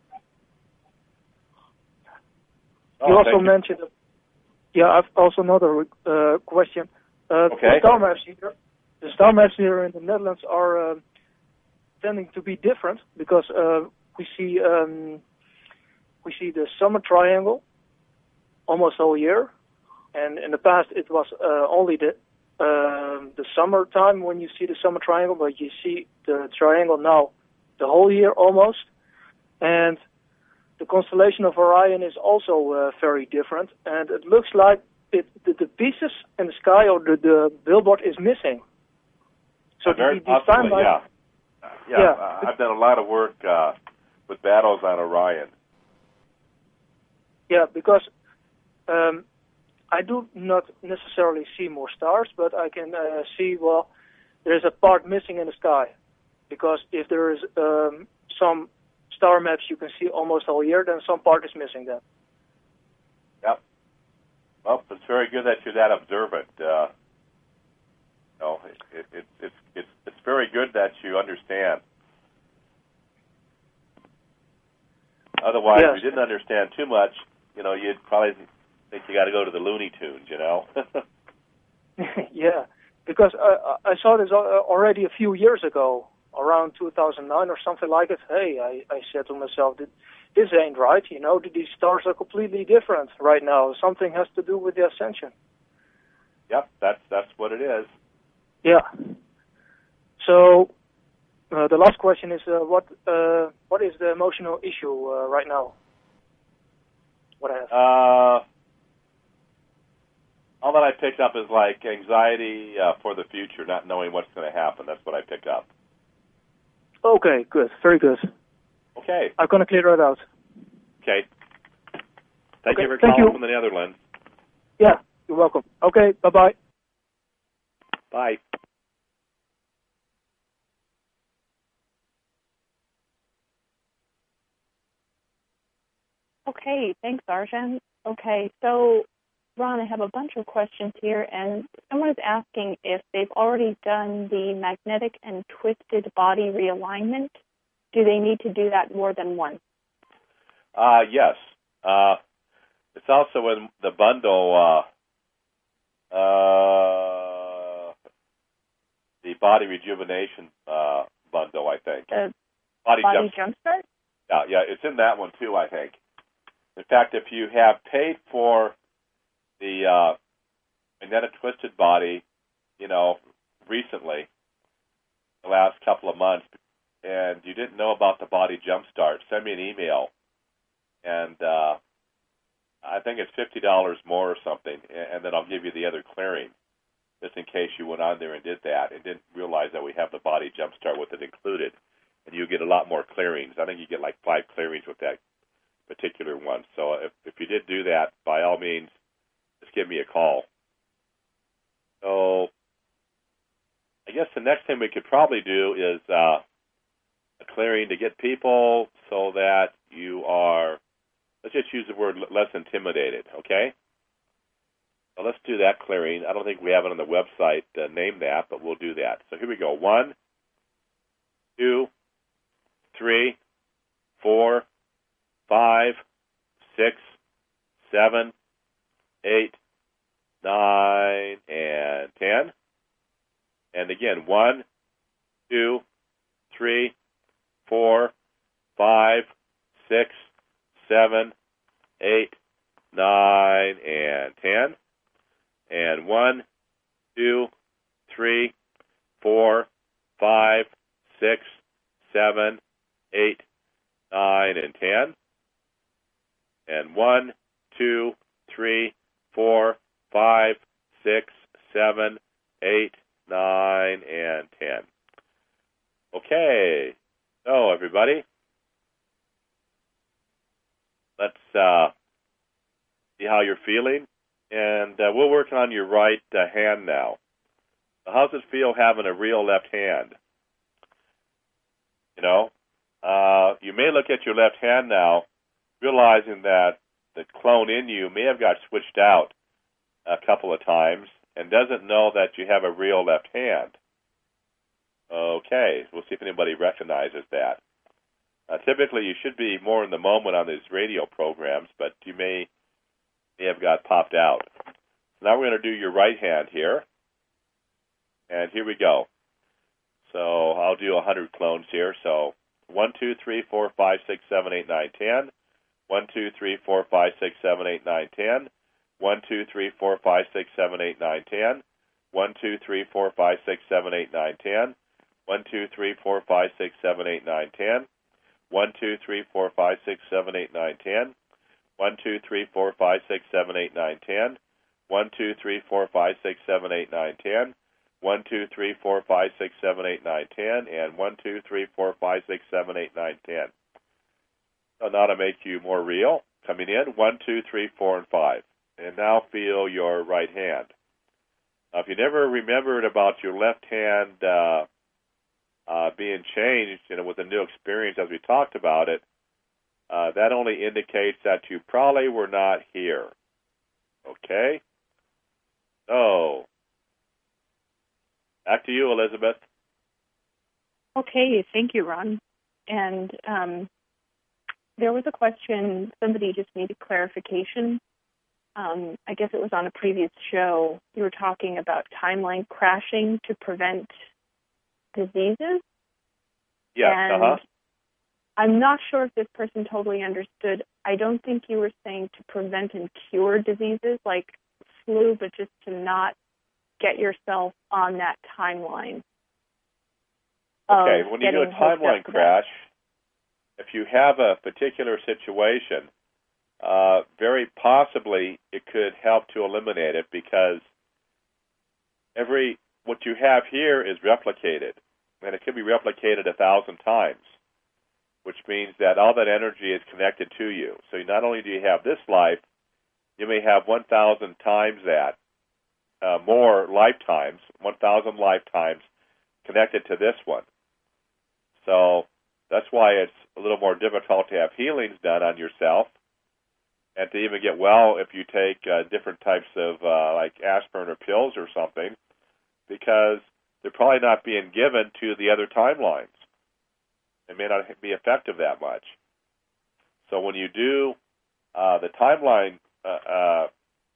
You also mentioned. Yeah, I've also another question. Okay. The star maps here in the Netherlands are tending to be different because we see the summer triangle almost all year, and in the past it was only the summertime when you see the summer triangle, but you see the triangle now the whole year almost, and the constellation of Orion is also very different, and it looks like the pieces in the sky or the billboard is missing. So very possibly, yeah. I've done a lot of work with battles on Orion. Yeah, because I do not necessarily see more stars, but I can see, there's a part missing in the sky. Because if there is some star maps you can see almost all year, then some part is missing then. Yep. Well, it's very good that you're that observant. It's very good that you understand. Otherwise, yes. If you didn't understand too much, you'd probably think you got to go to the Looney Tunes, Yeah, because I saw this already a few years ago, around 2009 or something like it. Hey, I said to myself, this ain't right. These stars are completely different right now. Something has to do with the ascension. Yep, that's what it is. Yeah. So the last question is, what is the emotional issue right now? What I have? All that I picked up is like anxiety for the future, not knowing what's going to happen. That's what I picked up. Okay, good. Very good. Okay. I'm going to clear it out. Okay. Thank you for calling from the Netherlands. Yeah, you're welcome. Okay, bye-bye. Bye. Okay, thanks, Arjan. Okay, so, Ron, I have a bunch of questions here, and someone is asking if they've already done the magnetic and twisted body realignment. Do they need to do that more than once? Yes. It's also in the bundle The Body Rejuvenation bundle, I think. Body Jumpstart? Yeah, it's in that one too, I think. In fact, if you have paid for the Magnetic Twisted Body, recently, the last couple of months, and you didn't know about the Body Jumpstart, send me an email, and I think it's $50 more or something, and then I'll give you the other clearing, just in case you went on there and did that and didn't realize that we have the Body Jumpstart with it included, and you get a lot more clearings. I think you get like 5 clearings with that particular one. So if you did do that, by all means, just give me a call. So I guess the next thing we could probably do is a clearing to get people so that you are, let's just use the word less intimidated, okay? So let's do that clearing. I don't think we have it on the website named that, but we'll do that. So here we go. 1, 2, 3, 4, 5, 6, 7, 8, 9, and 10. And again, 1, 2, 3, 4, 5, 6, 7, 8, 9, and 10. And 1, 2, 3, 4, 5, 6, 7, 8, 9, and 10. And 1, 2, 3, 4, 5, 6, 7, 8, 9, and 10. Okay. So, everybody, let's see how you're feeling. And we'll work on your right hand now. So how does it feel having a real left hand? You may look at your left hand now, realizing that the clone in you may have got switched out a couple of times and doesn't know that you have a real left hand. Okay, we'll see if anybody recognizes that. Typically, you should be more in the moment on these radio programs, but you may have got popped out. Now we're going to do your right hand here. And here we go. So I'll do 100 clones here. So 1, 2, 3, 4, 5, 6, 7, 8, 9, 10. 1, 2, 3, 4, 5, 6, 7, 8, 9, 10. 1, 2, 3, 4, 5, 6, 7, 8, 9, 10. 1, 2, 3, 4, 5, 6, 7, 8, 9, 10. 1, 2, 3, 4, 5, 6, 7, 8, 9, 10. 1, 2, 3, 4, 5, 6, 7, 8, 9, 10. 1, 2, 3, 4, 5, 6, 7, 8, 9, 10. 1, 2, 3, 4, 5, 6, 7, 8, 9, 10. 1, 2, 3, 4, 5, 6, 7, 8, 9, 10. And 1, 2, 3, 4, 5, 6, 7, 8, 9, 10. So now to make you more real, coming in, 1, 2, 3, 4, and 5. And now feel your right hand. Now, if you never remembered about your left hand being changed, with a new experience as we talked about it, that only indicates that you probably were not here. Okay? So, back to you, Elizabeth. Okay, thank you, Ron. And there was a question, somebody just needed clarification. I guess it was on a previous show. You were talking about timeline crashing to prevent diseases. Yes, and I'm not sure if this person totally understood. I don't think you were saying to prevent and cure diseases like flu, but just to not get yourself on that timeline. Okay, when you do a timeline crash, if you have a particular situation, very possibly it could help to eliminate it, because what you have here is replicated, and it can be replicated 1,000 times, which means that all that energy is connected to you. So not only do you have this life, you may have 1,000 times that, more lifetimes, 1,000 lifetimes connected to this one. So that's why it's a little more difficult to have healings done on yourself, and to even get well if you take different types of like aspirin or pills or something, because they're probably not being given to the other timelines. It may not be effective that much. So when you do the timeline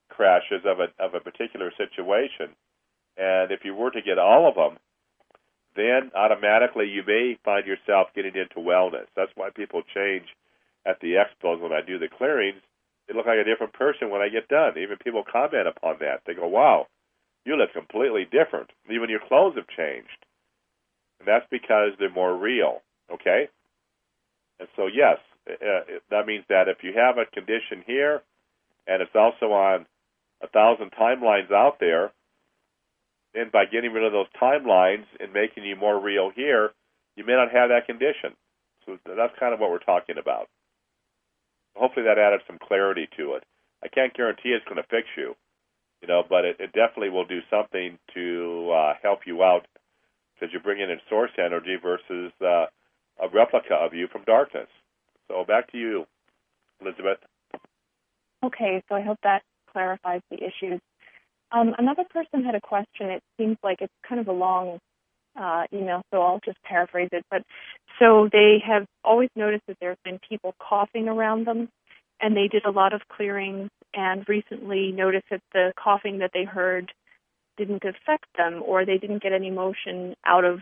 crashes of a particular situation. And if you were to get all of them, then automatically you may find yourself getting into wellness. That's why people change at the expos when I do the clearings. They look like a different person when I get done. Even people comment upon that. They go, wow, you look completely different. Even your clothes have changed. And that's because they're more real, okay? And so, yes, that means that if you have a condition here and it's also on 1,000 timelines out there, then by getting rid of those timelines and making you more real here, you may not have that condition. So that's kind of what we're talking about. Hopefully that added some clarity to it. I can't guarantee it's going to fix you, but it definitely will do something to help you out because you're bringing in source energy versus a replica of you from darkness. So back to you, Elizabeth. Okay, so I hope that clarifies the issues. Another person had a question. It seems like it's kind of a long email, so I'll just paraphrase it. But so they have always noticed that there's been people coughing around them, and they did a lot of clearings and recently noticed that the coughing that they heard didn't affect them, or they didn't get any motion out of,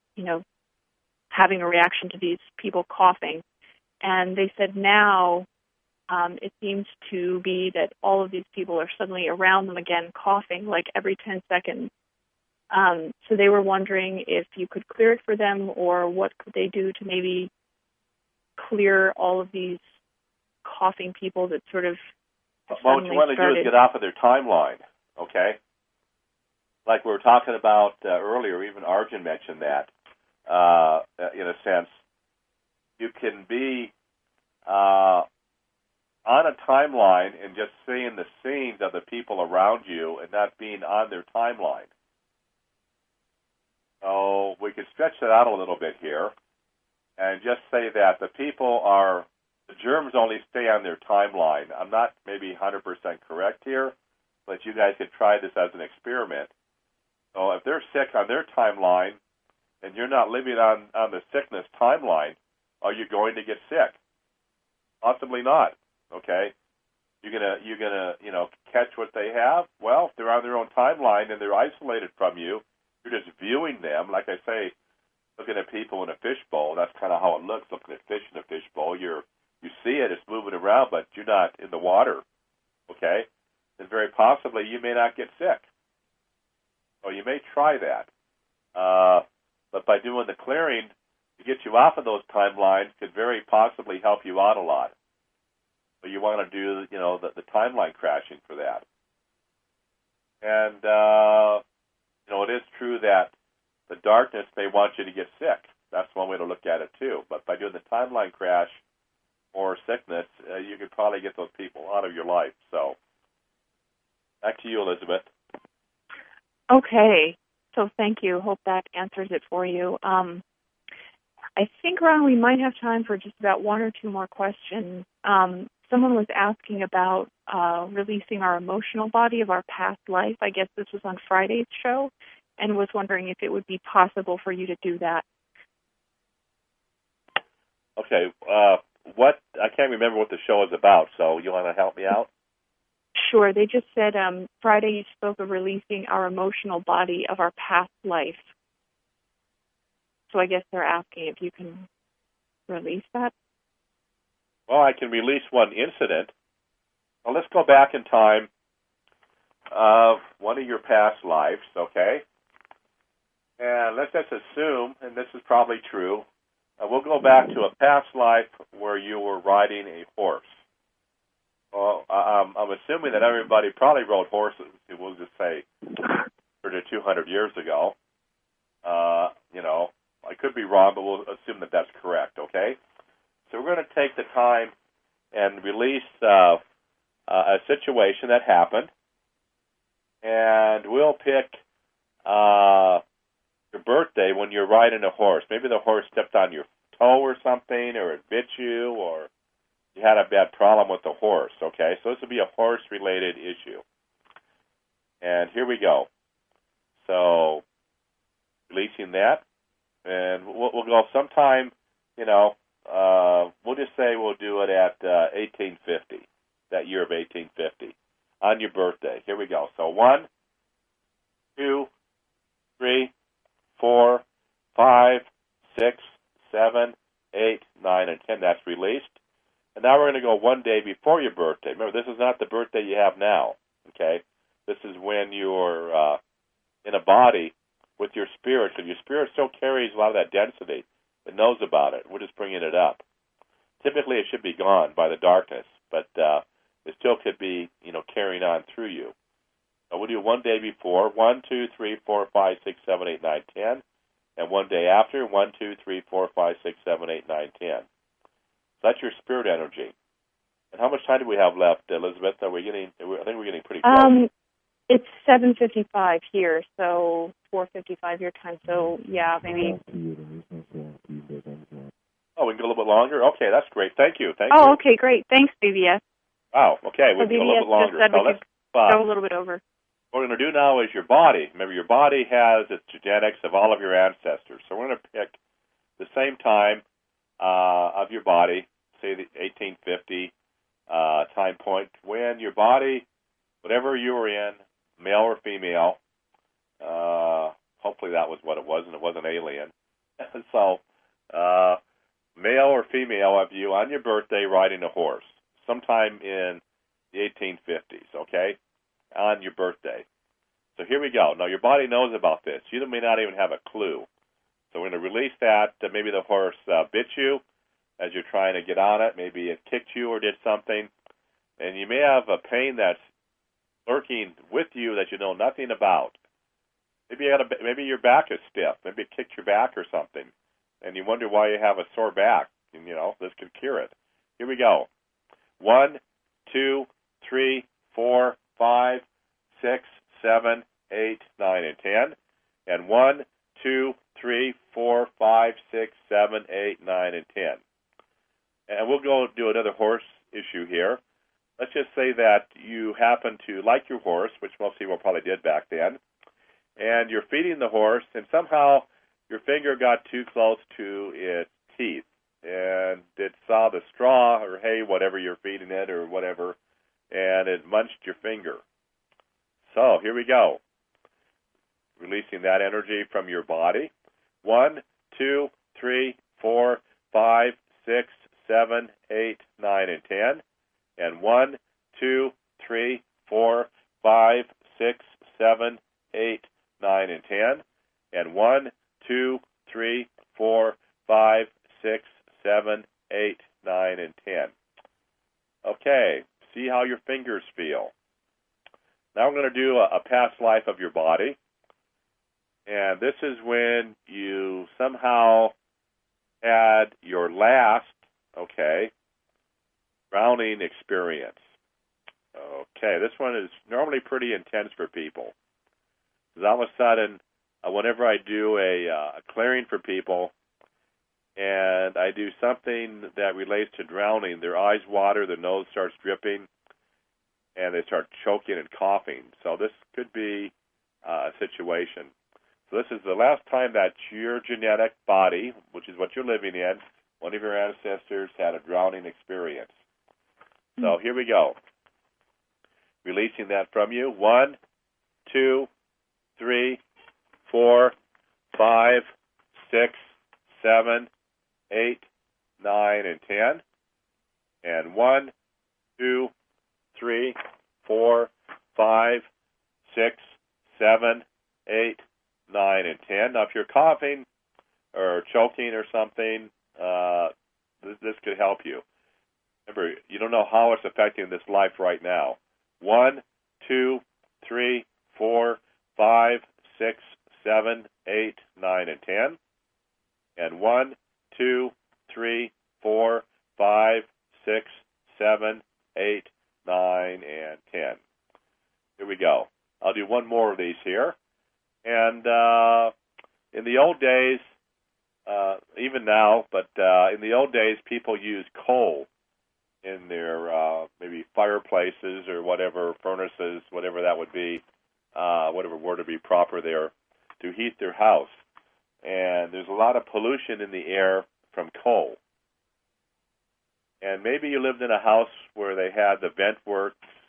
having a reaction to these people coughing. And they said now it seems to be that all of these people are suddenly around them again coughing like every 10 seconds. So they were wondering if you could clear it for them, or what could they do to maybe clear all of these coughing people that sort of Well, what you want to do is get off of their timeline, okay? Like we were talking about earlier, even Arjun mentioned that, in a sense. You can be on a timeline and just seeing the scenes of the people around you and not being on their timeline. So we could stretch that out a little bit here and just say that the germs only stay on their timeline. I'm not maybe 100% correct here, but you guys could try this as an experiment. So if they're sick on their timeline and you're not living on the sickness timeline, are you going to get sick? Possibly not. Okay, you're gonna catch what they have. Well, if they're on their own timeline and they're isolated from you, you're just viewing them. Like I say, looking at people in a fishbowl. That's kind of how it looks. Looking at fish in a fishbowl, you see it, it's moving around, but you're not in the water. Okay, and very possibly you may not get sick. So you may try that, but by doing the clearing to get you off of those timelines could very possibly help you out a lot. So you want to do, the timeline crashing for that. And, it is true that the darkness may want you to get sick. That's one way to look at it, too. But by doing the timeline crash or sickness, you could probably get those people out of your life. So back to you, Elizabeth. Okay. So thank you. Hope that answers it for you. I think, Ron, we might have time for just about one or two more questions. Someone was asking about releasing our emotional body of our past life. I guess this was on Friday's show, and was wondering if it would be possible for you to do that. Okay. I can't remember what the show is about, so you want to help me out? Sure. They just said Friday you spoke of releasing our emotional body of our past life. So I guess they're asking if you can release that. Well, I can release one incident. Well, let's go back in time of one of your past lives, okay? And let's just assume, and this is probably true, we'll go back to a past life where you were riding a horse. Well, I'm assuming that everybody probably rode horses, we'll just say, 100 to 200 years ago. I could be wrong, but we'll assume that that's correct, okay? So we're going to take the time and release a situation that happened, and we'll pick your birthday when you're riding a horse. Maybe the horse stepped on your toe or something, or it bit you, or you had a bad problem with the horse, okay? So this will be a horse-related issue. And here we go. So releasing that, and we'll go sometime, we'll just say we'll do it at 1850, that year of 1850. on your birthday. Here we go. So 1, 2, 3, 4, 5, 6, 7, 8, 9, and 10. That's released. And now we're going to go one day before your birthday. Remember, this is not the birthday you have now, okay? This is when you're in a body with your spirit. So your spirit still carries a lot of that density. It knows about it. We're just bringing it up. Typically, it should be gone by the darkness, but it still could be, carrying on through you. So we'll do one day before, 1, 2, 3, 4, 5, 6, 7, 8, 9, 10. And one day after, 1, 2, 3, 4, 5, 6, 7, 8, 9, 10. So that's your spirit energy. And how much time do we have left, Elizabeth? I think we're getting pretty close. It's 7:55 here, so 4:55 your time. So yeah, maybe. Oh, we can go a little bit longer. Okay, that's great. Thank you. Okay, great. Thanks, BBS. Wow. Okay, we can go a little bit longer. Just said we could go a little bit over. What we're going to do now is your body. Remember, your body has its genetics of all of your ancestors. So we're going to pick the same time of your body, say the 1850 time point, when your body, whatever you were in, male or female, hopefully that was what it was, and it wasn't alien. So, male or female of you on your birthday riding a horse, sometime in the 1850s, okay? On your birthday. So here we go. Now, your body knows about this. You may not even have a clue. So we're going to release that. Maybe the horse bit you as you're trying to get on it. Maybe it kicked you or did something. And you may have a pain that's lurking with you that you know nothing about. Maybe your back is stiff. Maybe it kicked your back or something. And you wonder why you have a sore back. And, this could cure it. Here we go. 1, 2, 3, 4, 5, 6, 7, 8, 9, and 10. And 1, 2, 3, 4, 5, 6, 7, 8, 9, and 10. And we'll go do another horse issue here. Let's just say that you happen to like your horse, which most people probably did back then, and you're feeding the horse, and somehow your finger got too close to its teeth, and it saw the straw or hay, whatever you're feeding it or whatever, and it munched your finger. So here we go. Releasing that energy from your body. 1, 2, 3, 4, 5, 6, 7, 8, 9, and 10. And 1, 2, 3, 4, 5, 6, 7, 8, 9, and 10. And 1, 2, 3, 4, 5, 6, 7, 8, 9, and 10. Okay, see how your fingers feel. Now we're going to do a past life of your body. And this is when you somehow had your last, drowning experience. Okay, this one is normally pretty intense for people. Because all of a sudden, whenever I do a clearing for people, and I do something that relates to drowning, their eyes water, their nose starts dripping, and they start choking and coughing. So this could be a situation. So this is the last time that your genetic body, which is what you're living in, one of your ancestors had a drowning experience. So here we go. Releasing that from you. 1, 2, 3, 4, 5, 6, 7, 8, 9, and 10. And 1, 2, 3, 4, 5, 6, 7, 8, 9, and 10. Now, if you're coughing or choking or something, this could help you. Remember, you don't know how it's affecting this life right now. 1, 2, 3, 4, 5, 6, 7, 8, 9, and 10. And 1, 2, 3, 4, 5, 6, 7, 8, 9, and 10. Here we go. I'll do one more of these here. And in the old days, even now, but in the old days, people used coal in their maybe fireplaces or whatever, furnaces, whatever that would be, whatever word would be proper there, to heat their house. And there's a lot of pollution in the air from coal. And maybe you lived in a house where they had the vent works,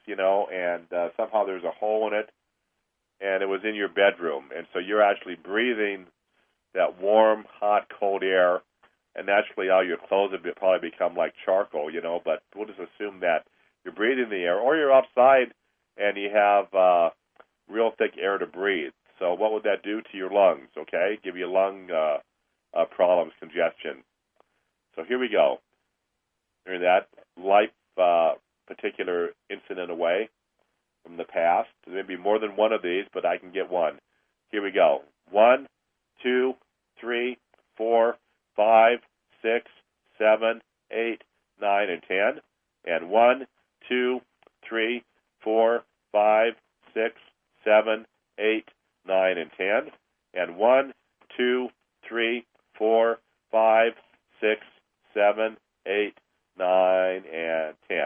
and somehow there's a hole in it, and it was in your bedroom, and so you're actually breathing that warm, hot, cold air, and naturally all your clothes would probably become like charcoal, but we'll just assume that you're breathing the air, or you're outside and you have real thick air to breathe. So what would that do to your lungs, okay? Give you lung problems, congestion. So here we go. Hear that? Life particular incident away from the past. There may be more than one of these, but I can get one. Here we go. 1, 2, 3, 4, 5, 6, 7, 8, 9, and 10. And 1, 2, 3, 4, 5, 6, 7, 8, 9, and 10. And 1, 2, 3, 4, 5, 6, 7, 8, 9, and 10.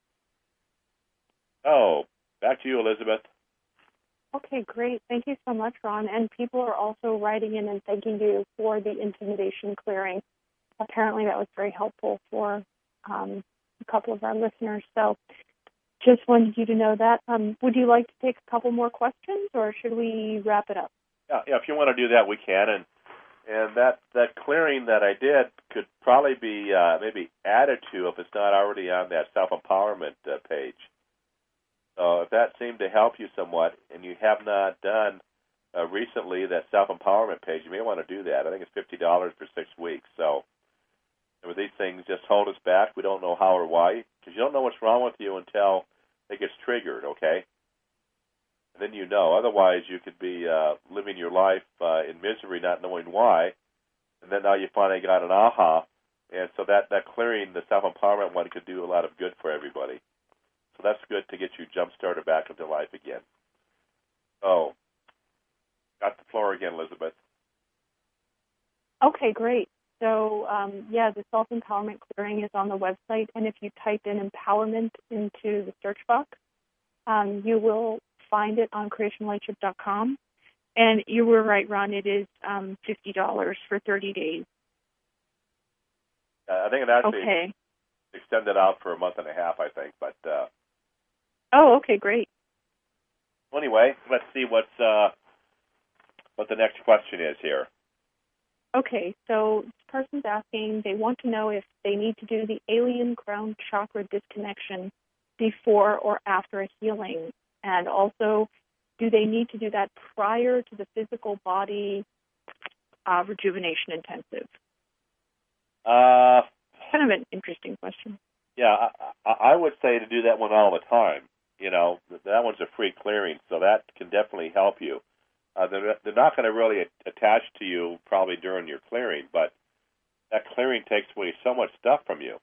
Oh, back to you, Elizabeth. Okay, great. Thank you so much, Ron. And people are also writing in and thanking you for the intimidation clearing. Apparently that was very helpful for a couple of our listeners. So just wanted you to know that. Would you like to take a couple more questions, or should we wrap it up? Yeah, if you want to do that, we can. And that clearing that I did could probably be maybe added to if it's not already on that self-empowerment page. So if that seemed to help you somewhat, and you have not done recently that self-empowerment page, you may want to do that. I think it's $50 for 6 weeks. So with these things just hold us back. We don't know how or why, because you don't know what's wrong with you until it gets triggered, okay? And then you know. Otherwise, you could be living your life in misery, not knowing why, and then now you finally got an aha. And so that clearing, the self-empowerment one, could do a lot of good for everybody. So that's good to get you jump-started back into life again. Oh, got the floor again, Elizabeth. Okay, great. So, the self-empowerment clearing is on the website, and if you type in empowerment into the search box, you will find it on creationlightship.com. And you were right, Ron, it is $50 for 30 days. I think it actually extended out for a month and a half, I think. But oh, okay, great. Anyway, let's see what the next question is here. Okay, so this person's asking, they want to know if they need to do the alien crown chakra disconnection before or after a healing, and also, do they need to do that prior to the physical body rejuvenation intensive? Kind of an interesting question. Yeah, I would say to do that one all the time. That one's a free clearing, so that can definitely help you. They're not going to really attach to you probably during your clearing, but that clearing takes away so much stuff from you.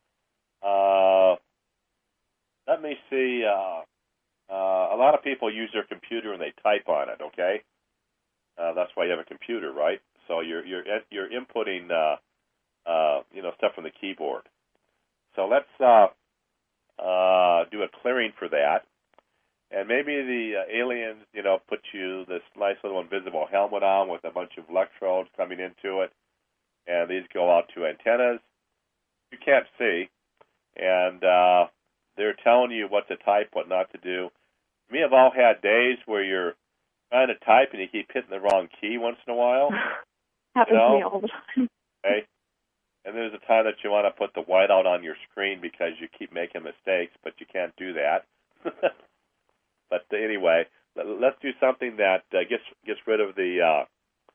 Let me see. A lot of people use their computer and they type on it. Okay, that's why you have a computer, right? So you're inputting stuff from the keyboard. So let's do a clearing for that. And maybe the aliens, put you this nice little invisible helmet on with a bunch of electrodes coming into it, and these go out to antennas. You can't see, and they're telling you what to type, what not to do. Me have all had days where you're trying to type and you keep hitting the wrong key once in a while. Happens to me all the time. Okay. And there's a time that you want to put the whiteout on your screen because you keep making mistakes, but you can't do that. But anyway, let's do something that gets rid of the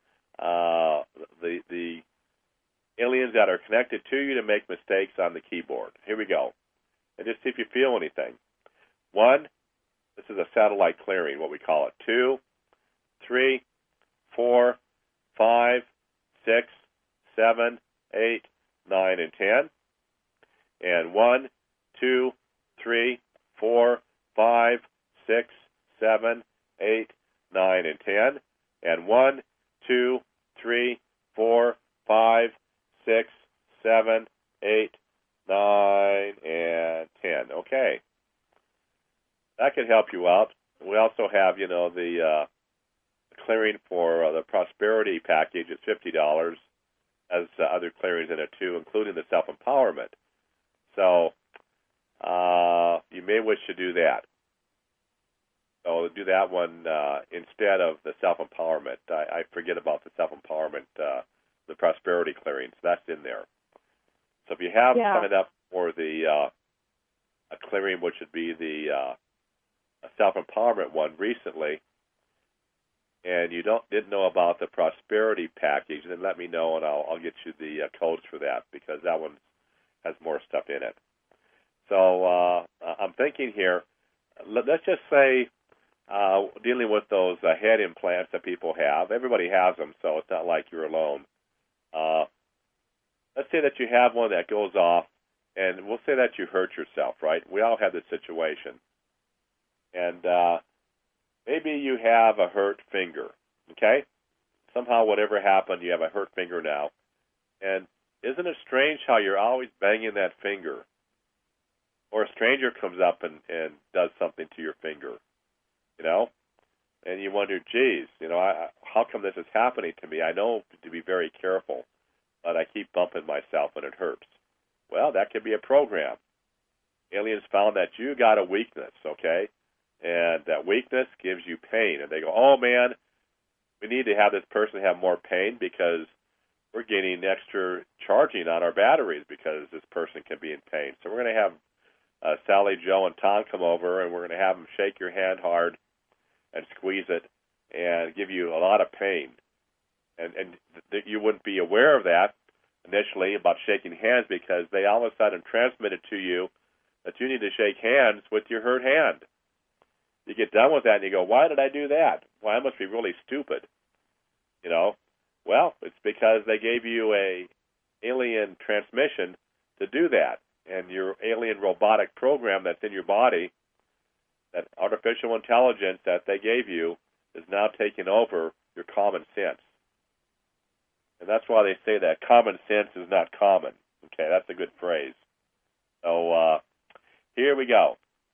aliens that are connected to you to make mistakes on the keyboard. Here we go. And just see if you feel anything. 1, this is a satellite clearing, what we call it. 2, 3, 4, 5, 6, 7, 8, 9, and 10. And 1, 2, 3, 4, 5, 6, 7, 8, 9, and 10. And 1, 2, 3, 4, 5, 6, 7, 8, 9, and 10. Okay. That could help you out. We also have, the clearing for the prosperity package. It's $50, as other clearings in it too, including the self-empowerment. So you may wish to do that. So do that one instead of the self-empowerment. I forget about the self-empowerment, the prosperity clearings. That's in there. So if you have signed up for the a clearing, which would be the self-empowerment one recently, and you didn't know about the prosperity package, then let me know, and I'll get you the codes for that, because that one has more stuff in it. So I'm thinking here, let's just say, dealing with those head implants that people have. Everybody has them, so it's not like you're alone. Let's say that you have one that goes off, and we'll say that you hurt yourself, right? We all have this situation. And maybe you have a hurt finger, okay? Somehow, whatever happened, you have a hurt finger now. And isn't it strange how you're always banging that finger? Or a stranger comes up and does something to your finger, you know? And you wonder, geez, you know, how come this is happening to me? I know to be very careful, but I keep bumping myself and it hurts. Well, that could be a program. Aliens found that you got a weakness, okay? And that weakness gives you pain. And they go, oh, man, we need to have this person have more pain because we're getting extra charging on our batteries because this person can be in pain. So we're going to have Sally, Joe, and Tom come over, and we're going to have them shake your hand hard and squeeze it and give you a lot of pain. And you wouldn't be aware of that initially about shaking hands because they all of a sudden transmitted to you that you need to shake hands with your hurt hand. You get done with that and you go, why did I do that? Well, I must be really stupid. You know? Well, it's because they gave you a alien transmission to do that. And your alien robotic program that's in your body, that artificial intelligence that they gave you, is now taking over your common sense. And that's why they say that common sense is not common. Okay, that's a good phrase. So here we go.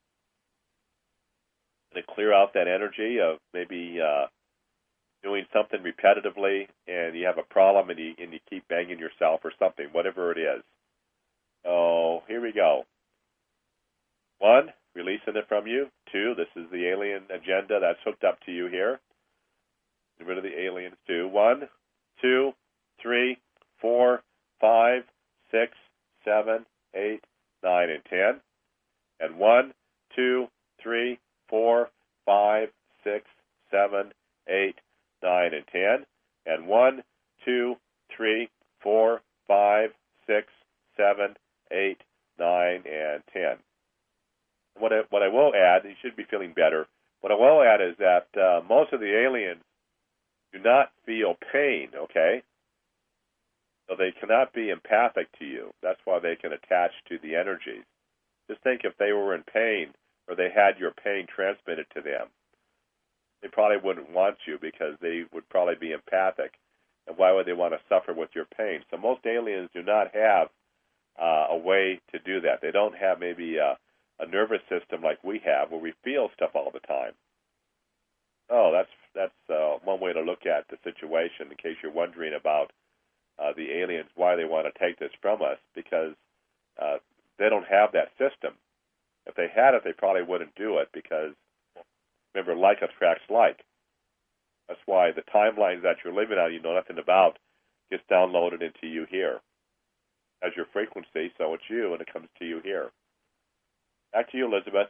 To clear out that energy of maybe doing something repetitively, and you have a problem, and you keep banging yourself or something, whatever it is. So here we go. 1, releasing it from you. 2, this is the alien agenda that's hooked up to you here. Get rid of the aliens too. 1, 2, 3, 4, 5, 6, 7, 8, 9, and 10. And 1, 2, 3, 4, 5, 6, 7, 8, 9, and 10. And 1, 2, 3, 4, 5, 6, 7, 8, 9, and 10. What I will add, you should be feeling better. What I will add is that most of the aliens do not feel pain, okay? So they cannot be empathic to you. That's why they can attach to the energies. Just think if they were in pain or they had your pain transmitted to them, they probably wouldn't want you because they would probably be empathic. And why would they want to suffer with your pain? So most aliens do not have a way to do that. They don't have maybe a nervous system like we have where we feel stuff all the time. Oh, that's one way to look at the situation in case you're wondering about the aliens, why they want to take this from us, because they don't have that system. If they had it, they probably wouldn't do it because, remember, like attracts like. That's why the timelines that you're living on, you know nothing about, gets downloaded into you here. As your frequency, so it's you, and it comes to you here. Back to you, Elizabeth.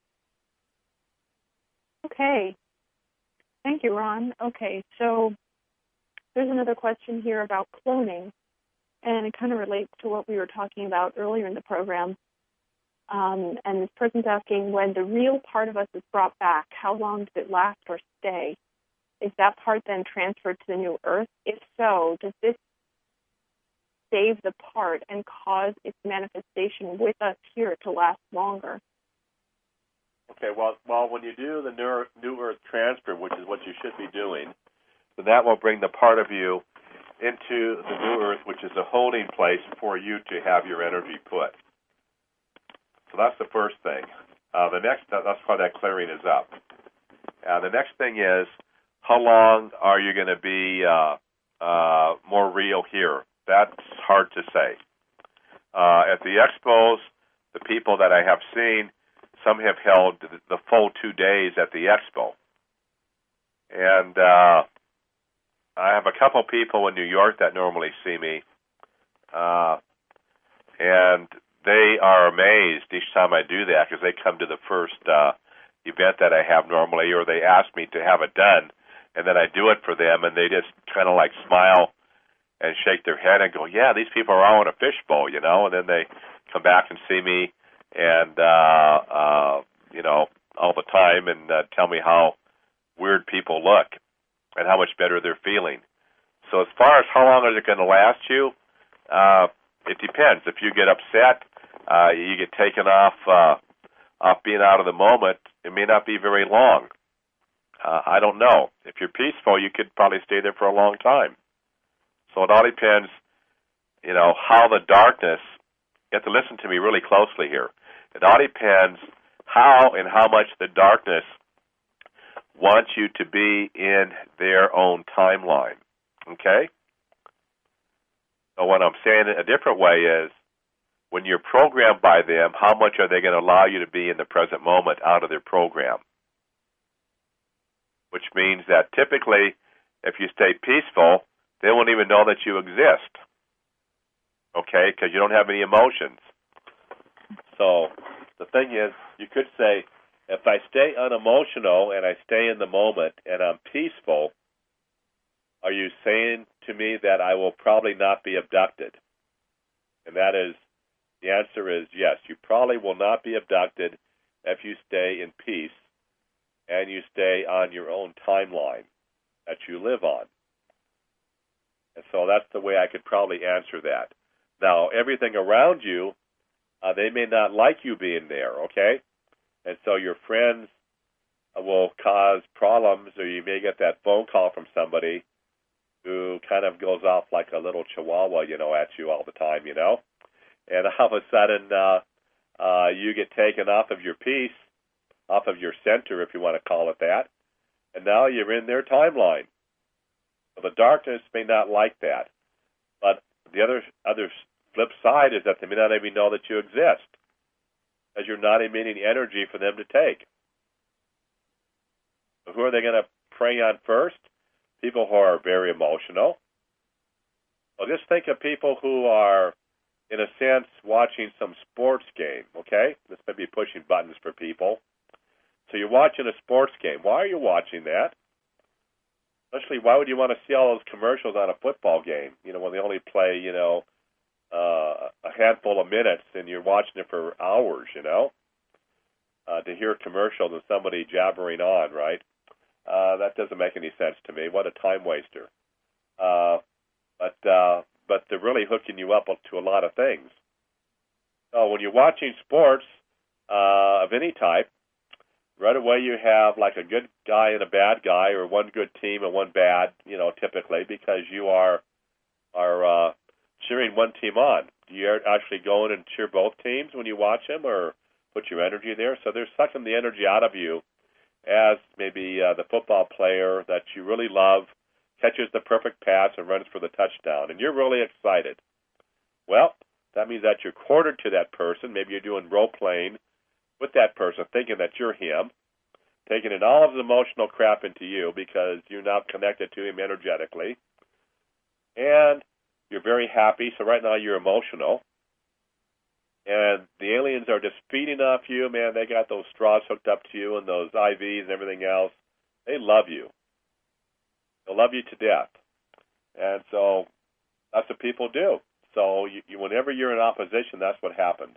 Okay. Thank you, Ron. Okay, so there's another question here about cloning, and it kind of relates to what we were talking about earlier in the program. And this person's asking, when the real part of us is brought back, how long does it last or stay? Is that part then transferred to the new Earth? If so, does this save the part and cause its manifestation with us here to last longer? Okay, well, when you do the new Earth transfer, which is what you should be doing, so that will bring the part of you into the new Earth, which is a holding place for you to have your energy put. So that's the first thing. The next, that's why that clearing is up. The next thing is, how long are you going to be more real here? That's hard to say. At the expos, the people that I have seen some have held the full 2 days at the expo. And I have a couple people in New York that normally see me, and they are amazed each time I do that because they come to the first event that I have normally, or they ask me to have it done, and then I do it for them, and they just kind of like smile and shake their head and go, yeah, these people are all in a fishbowl, and then they come back and see me and, all the time and tell me how weird people look and how much better they're feeling. So as far as how long is it going to last you, it depends. If you get upset, you get taken off being out of the moment, it may not be very long. I don't know. If you're peaceful, you could probably stay there for a long time. So it all depends, how the darkness, you have to listen to me really closely here. It all depends how and how much the darkness wants you to be in their own timeline. Okay? So what I'm saying a different way is, when you're programmed by them, how much are they going to allow you to be in the present moment out of their program? Which means that typically, if you stay peaceful, they won't even know that you exist. Okay? Because you don't have any emotions. So the thing is, you could say, if I stay unemotional and I stay in the moment and I'm peaceful, are you saying to me that I will probably not be abducted? And that is, the answer is yes. You probably will not be abducted if you stay in peace and you stay on your own timeline that you live on. And so that's the way I could probably answer that. Now, everything around you, they may not like you being there, okay? And so your friends will cause problems, or you may get that phone call from somebody who kind of goes off like a little chihuahua, at you all the time, And all of a sudden, you get taken off of your peace, off of your center, if you want to call it that, and now you're in their timeline. So the darkness may not like that. But the other flip side is that they may not even know that you exist, as you're not emitting energy for them to take. So who are they going to prey on first? People who are very emotional. Well, just think of people who are, in a sense, watching some sports game, okay? This may be pushing buttons for people. So you're watching a sports game. Why are you watching that? Especially, why would you want to see all those commercials on a football game, when they only play, a handful of minutes and you're watching it for hours, to hear commercials and somebody jabbering on, right? That doesn't make any sense to me. What a time waster. But they're really hooking you up to a lot of things. So when you're watching sports of any type, right away you have like a good guy and a bad guy, or one good team and one bad, typically, because you are cheering one team on. Do you actually go in and cheer both teams when you watch them, or put your energy there? So they're sucking the energy out of you as maybe the football player that you really love catches the perfect pass and runs for the touchdown, and you're really excited. Well, that means that you're quartered to that person. Maybe you're doing role-playing with that person, thinking that you're him, taking in all of the emotional crap into you because you're now connected to him energetically. And you're very happy, so right now you're emotional. And the aliens are just feeding off you. Man, they got those straws hooked up to you and those IVs and everything else. They love you. They'll love you to death. And so that's what people do. So whenever you're in opposition, that's what happens.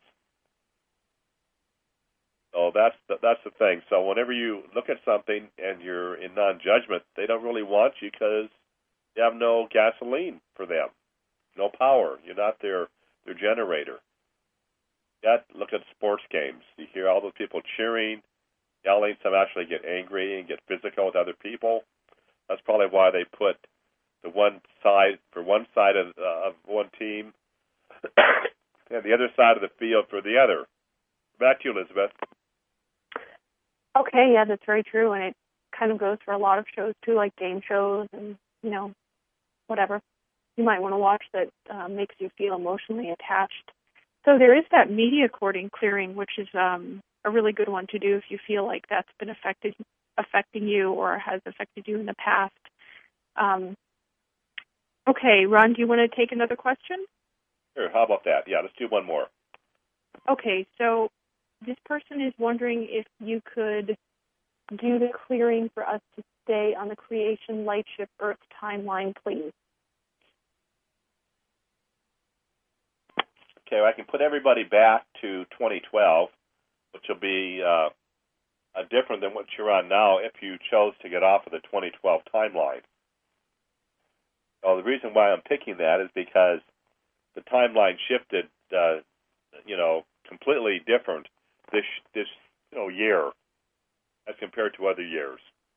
So that's the thing. So whenever you look at something and you're in non-judgment, they don't really want you because you have no gasoline for them, no power. You're not their generator. Yet, look at sports games. You hear all those people cheering, yelling. Some actually get angry and get physical with other people. That's probably why they put the one side for one side of one team and the other side of the field for the other. Back to you, Elizabeth. Okay, yeah, that's very true, and it kind of goes for a lot of shows too, like game shows and, whatever you might want to watch that makes you feel emotionally attached So there is that media cording clearing, which is a really good one to do if you feel like that's been affecting you or has affected you in the past. Okay, Ron, do you want to take another question? Sure, how about that? Yeah, let's do one more. Okay, so this person is wondering if you could do the clearing for us to stay on the Creation Lightship Earth timeline, please. Okay, well, I can put everybody back to 2012, which will be different than what you're on now if you chose to get off of the 2012 timeline. Well, the reason why I'm picking that is because the timeline shifted, completely different this year as compared to other years.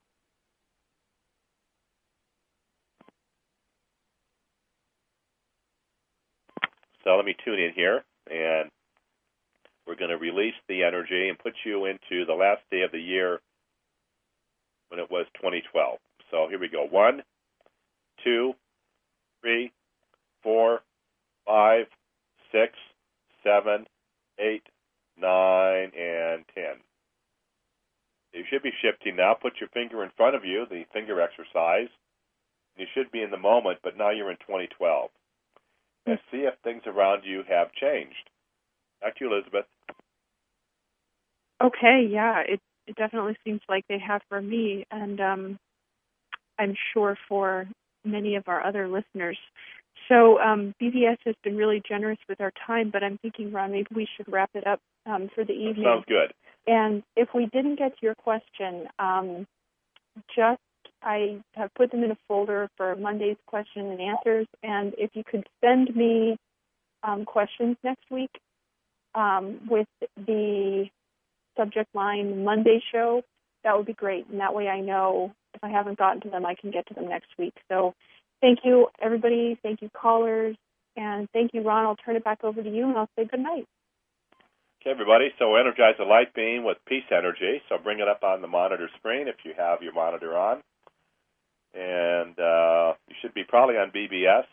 So let me tune in here, and we're going to release the energy and put you into the last day of the year when it was 2012. So here we go. 1, 2, 3, 4, 5, 6, 7, 8, 9, and 10. You should be shifting now. Put your finger in front of you, the finger exercise. You should be in the moment, but now you're in 2012. And see if things around you have changed. Back to you, Elizabeth. Okay, yeah, it definitely seems like they have for me, and I'm sure for many of our other listeners. So BBS has been really generous with our time, but I'm thinking, Ron, maybe we should wrap it up for the evening. That sounds good. And if we didn't get to your question, I have put them in a folder for Monday's question and answers, and if you could send me questions next week with the subject line Monday show, that would be great. And that way I know if I haven't gotten to them, I can get to them next week. So thank you, everybody. Thank you, callers. And thank you, Ron. I'll turn it back over to you, and I'll say good night. Okay, everybody. So energize the light beam with peace energy. So bring it up on the monitor screen if you have your monitor on. And you should be probably on BBS.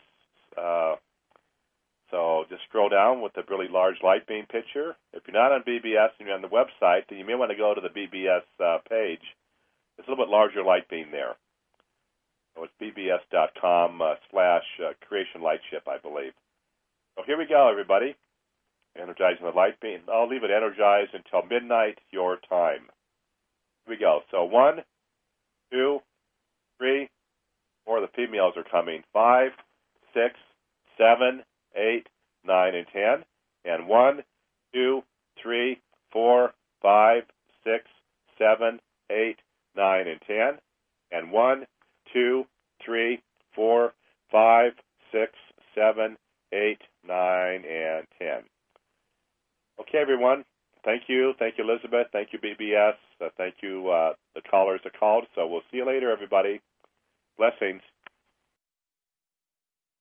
So just scroll down with the really large light beam picture. If you're not on BBS and you're on the website, then you may want to go to the BBS page. There's a little bit larger light beam there. So it's bbs.com/Creation Lightship, I believe. So here we go, everybody. Energizing the light beam. I'll leave it energized until midnight your time. Here we go. So 1, 2, 3, 4. The females are coming. 5, 6, 7, 8, 9, and 10. And 1, 2, 3, 4, 5, 6, 7, 8, 9, and 10. And 1, 2, 3, 4, 5, 6, 7, 8, 9, and 10. Okay, everyone. Thank you. Thank you, Elizabeth. Thank you, BBS. Thank you, the callers that called. So we'll see you later, everybody. Blessings.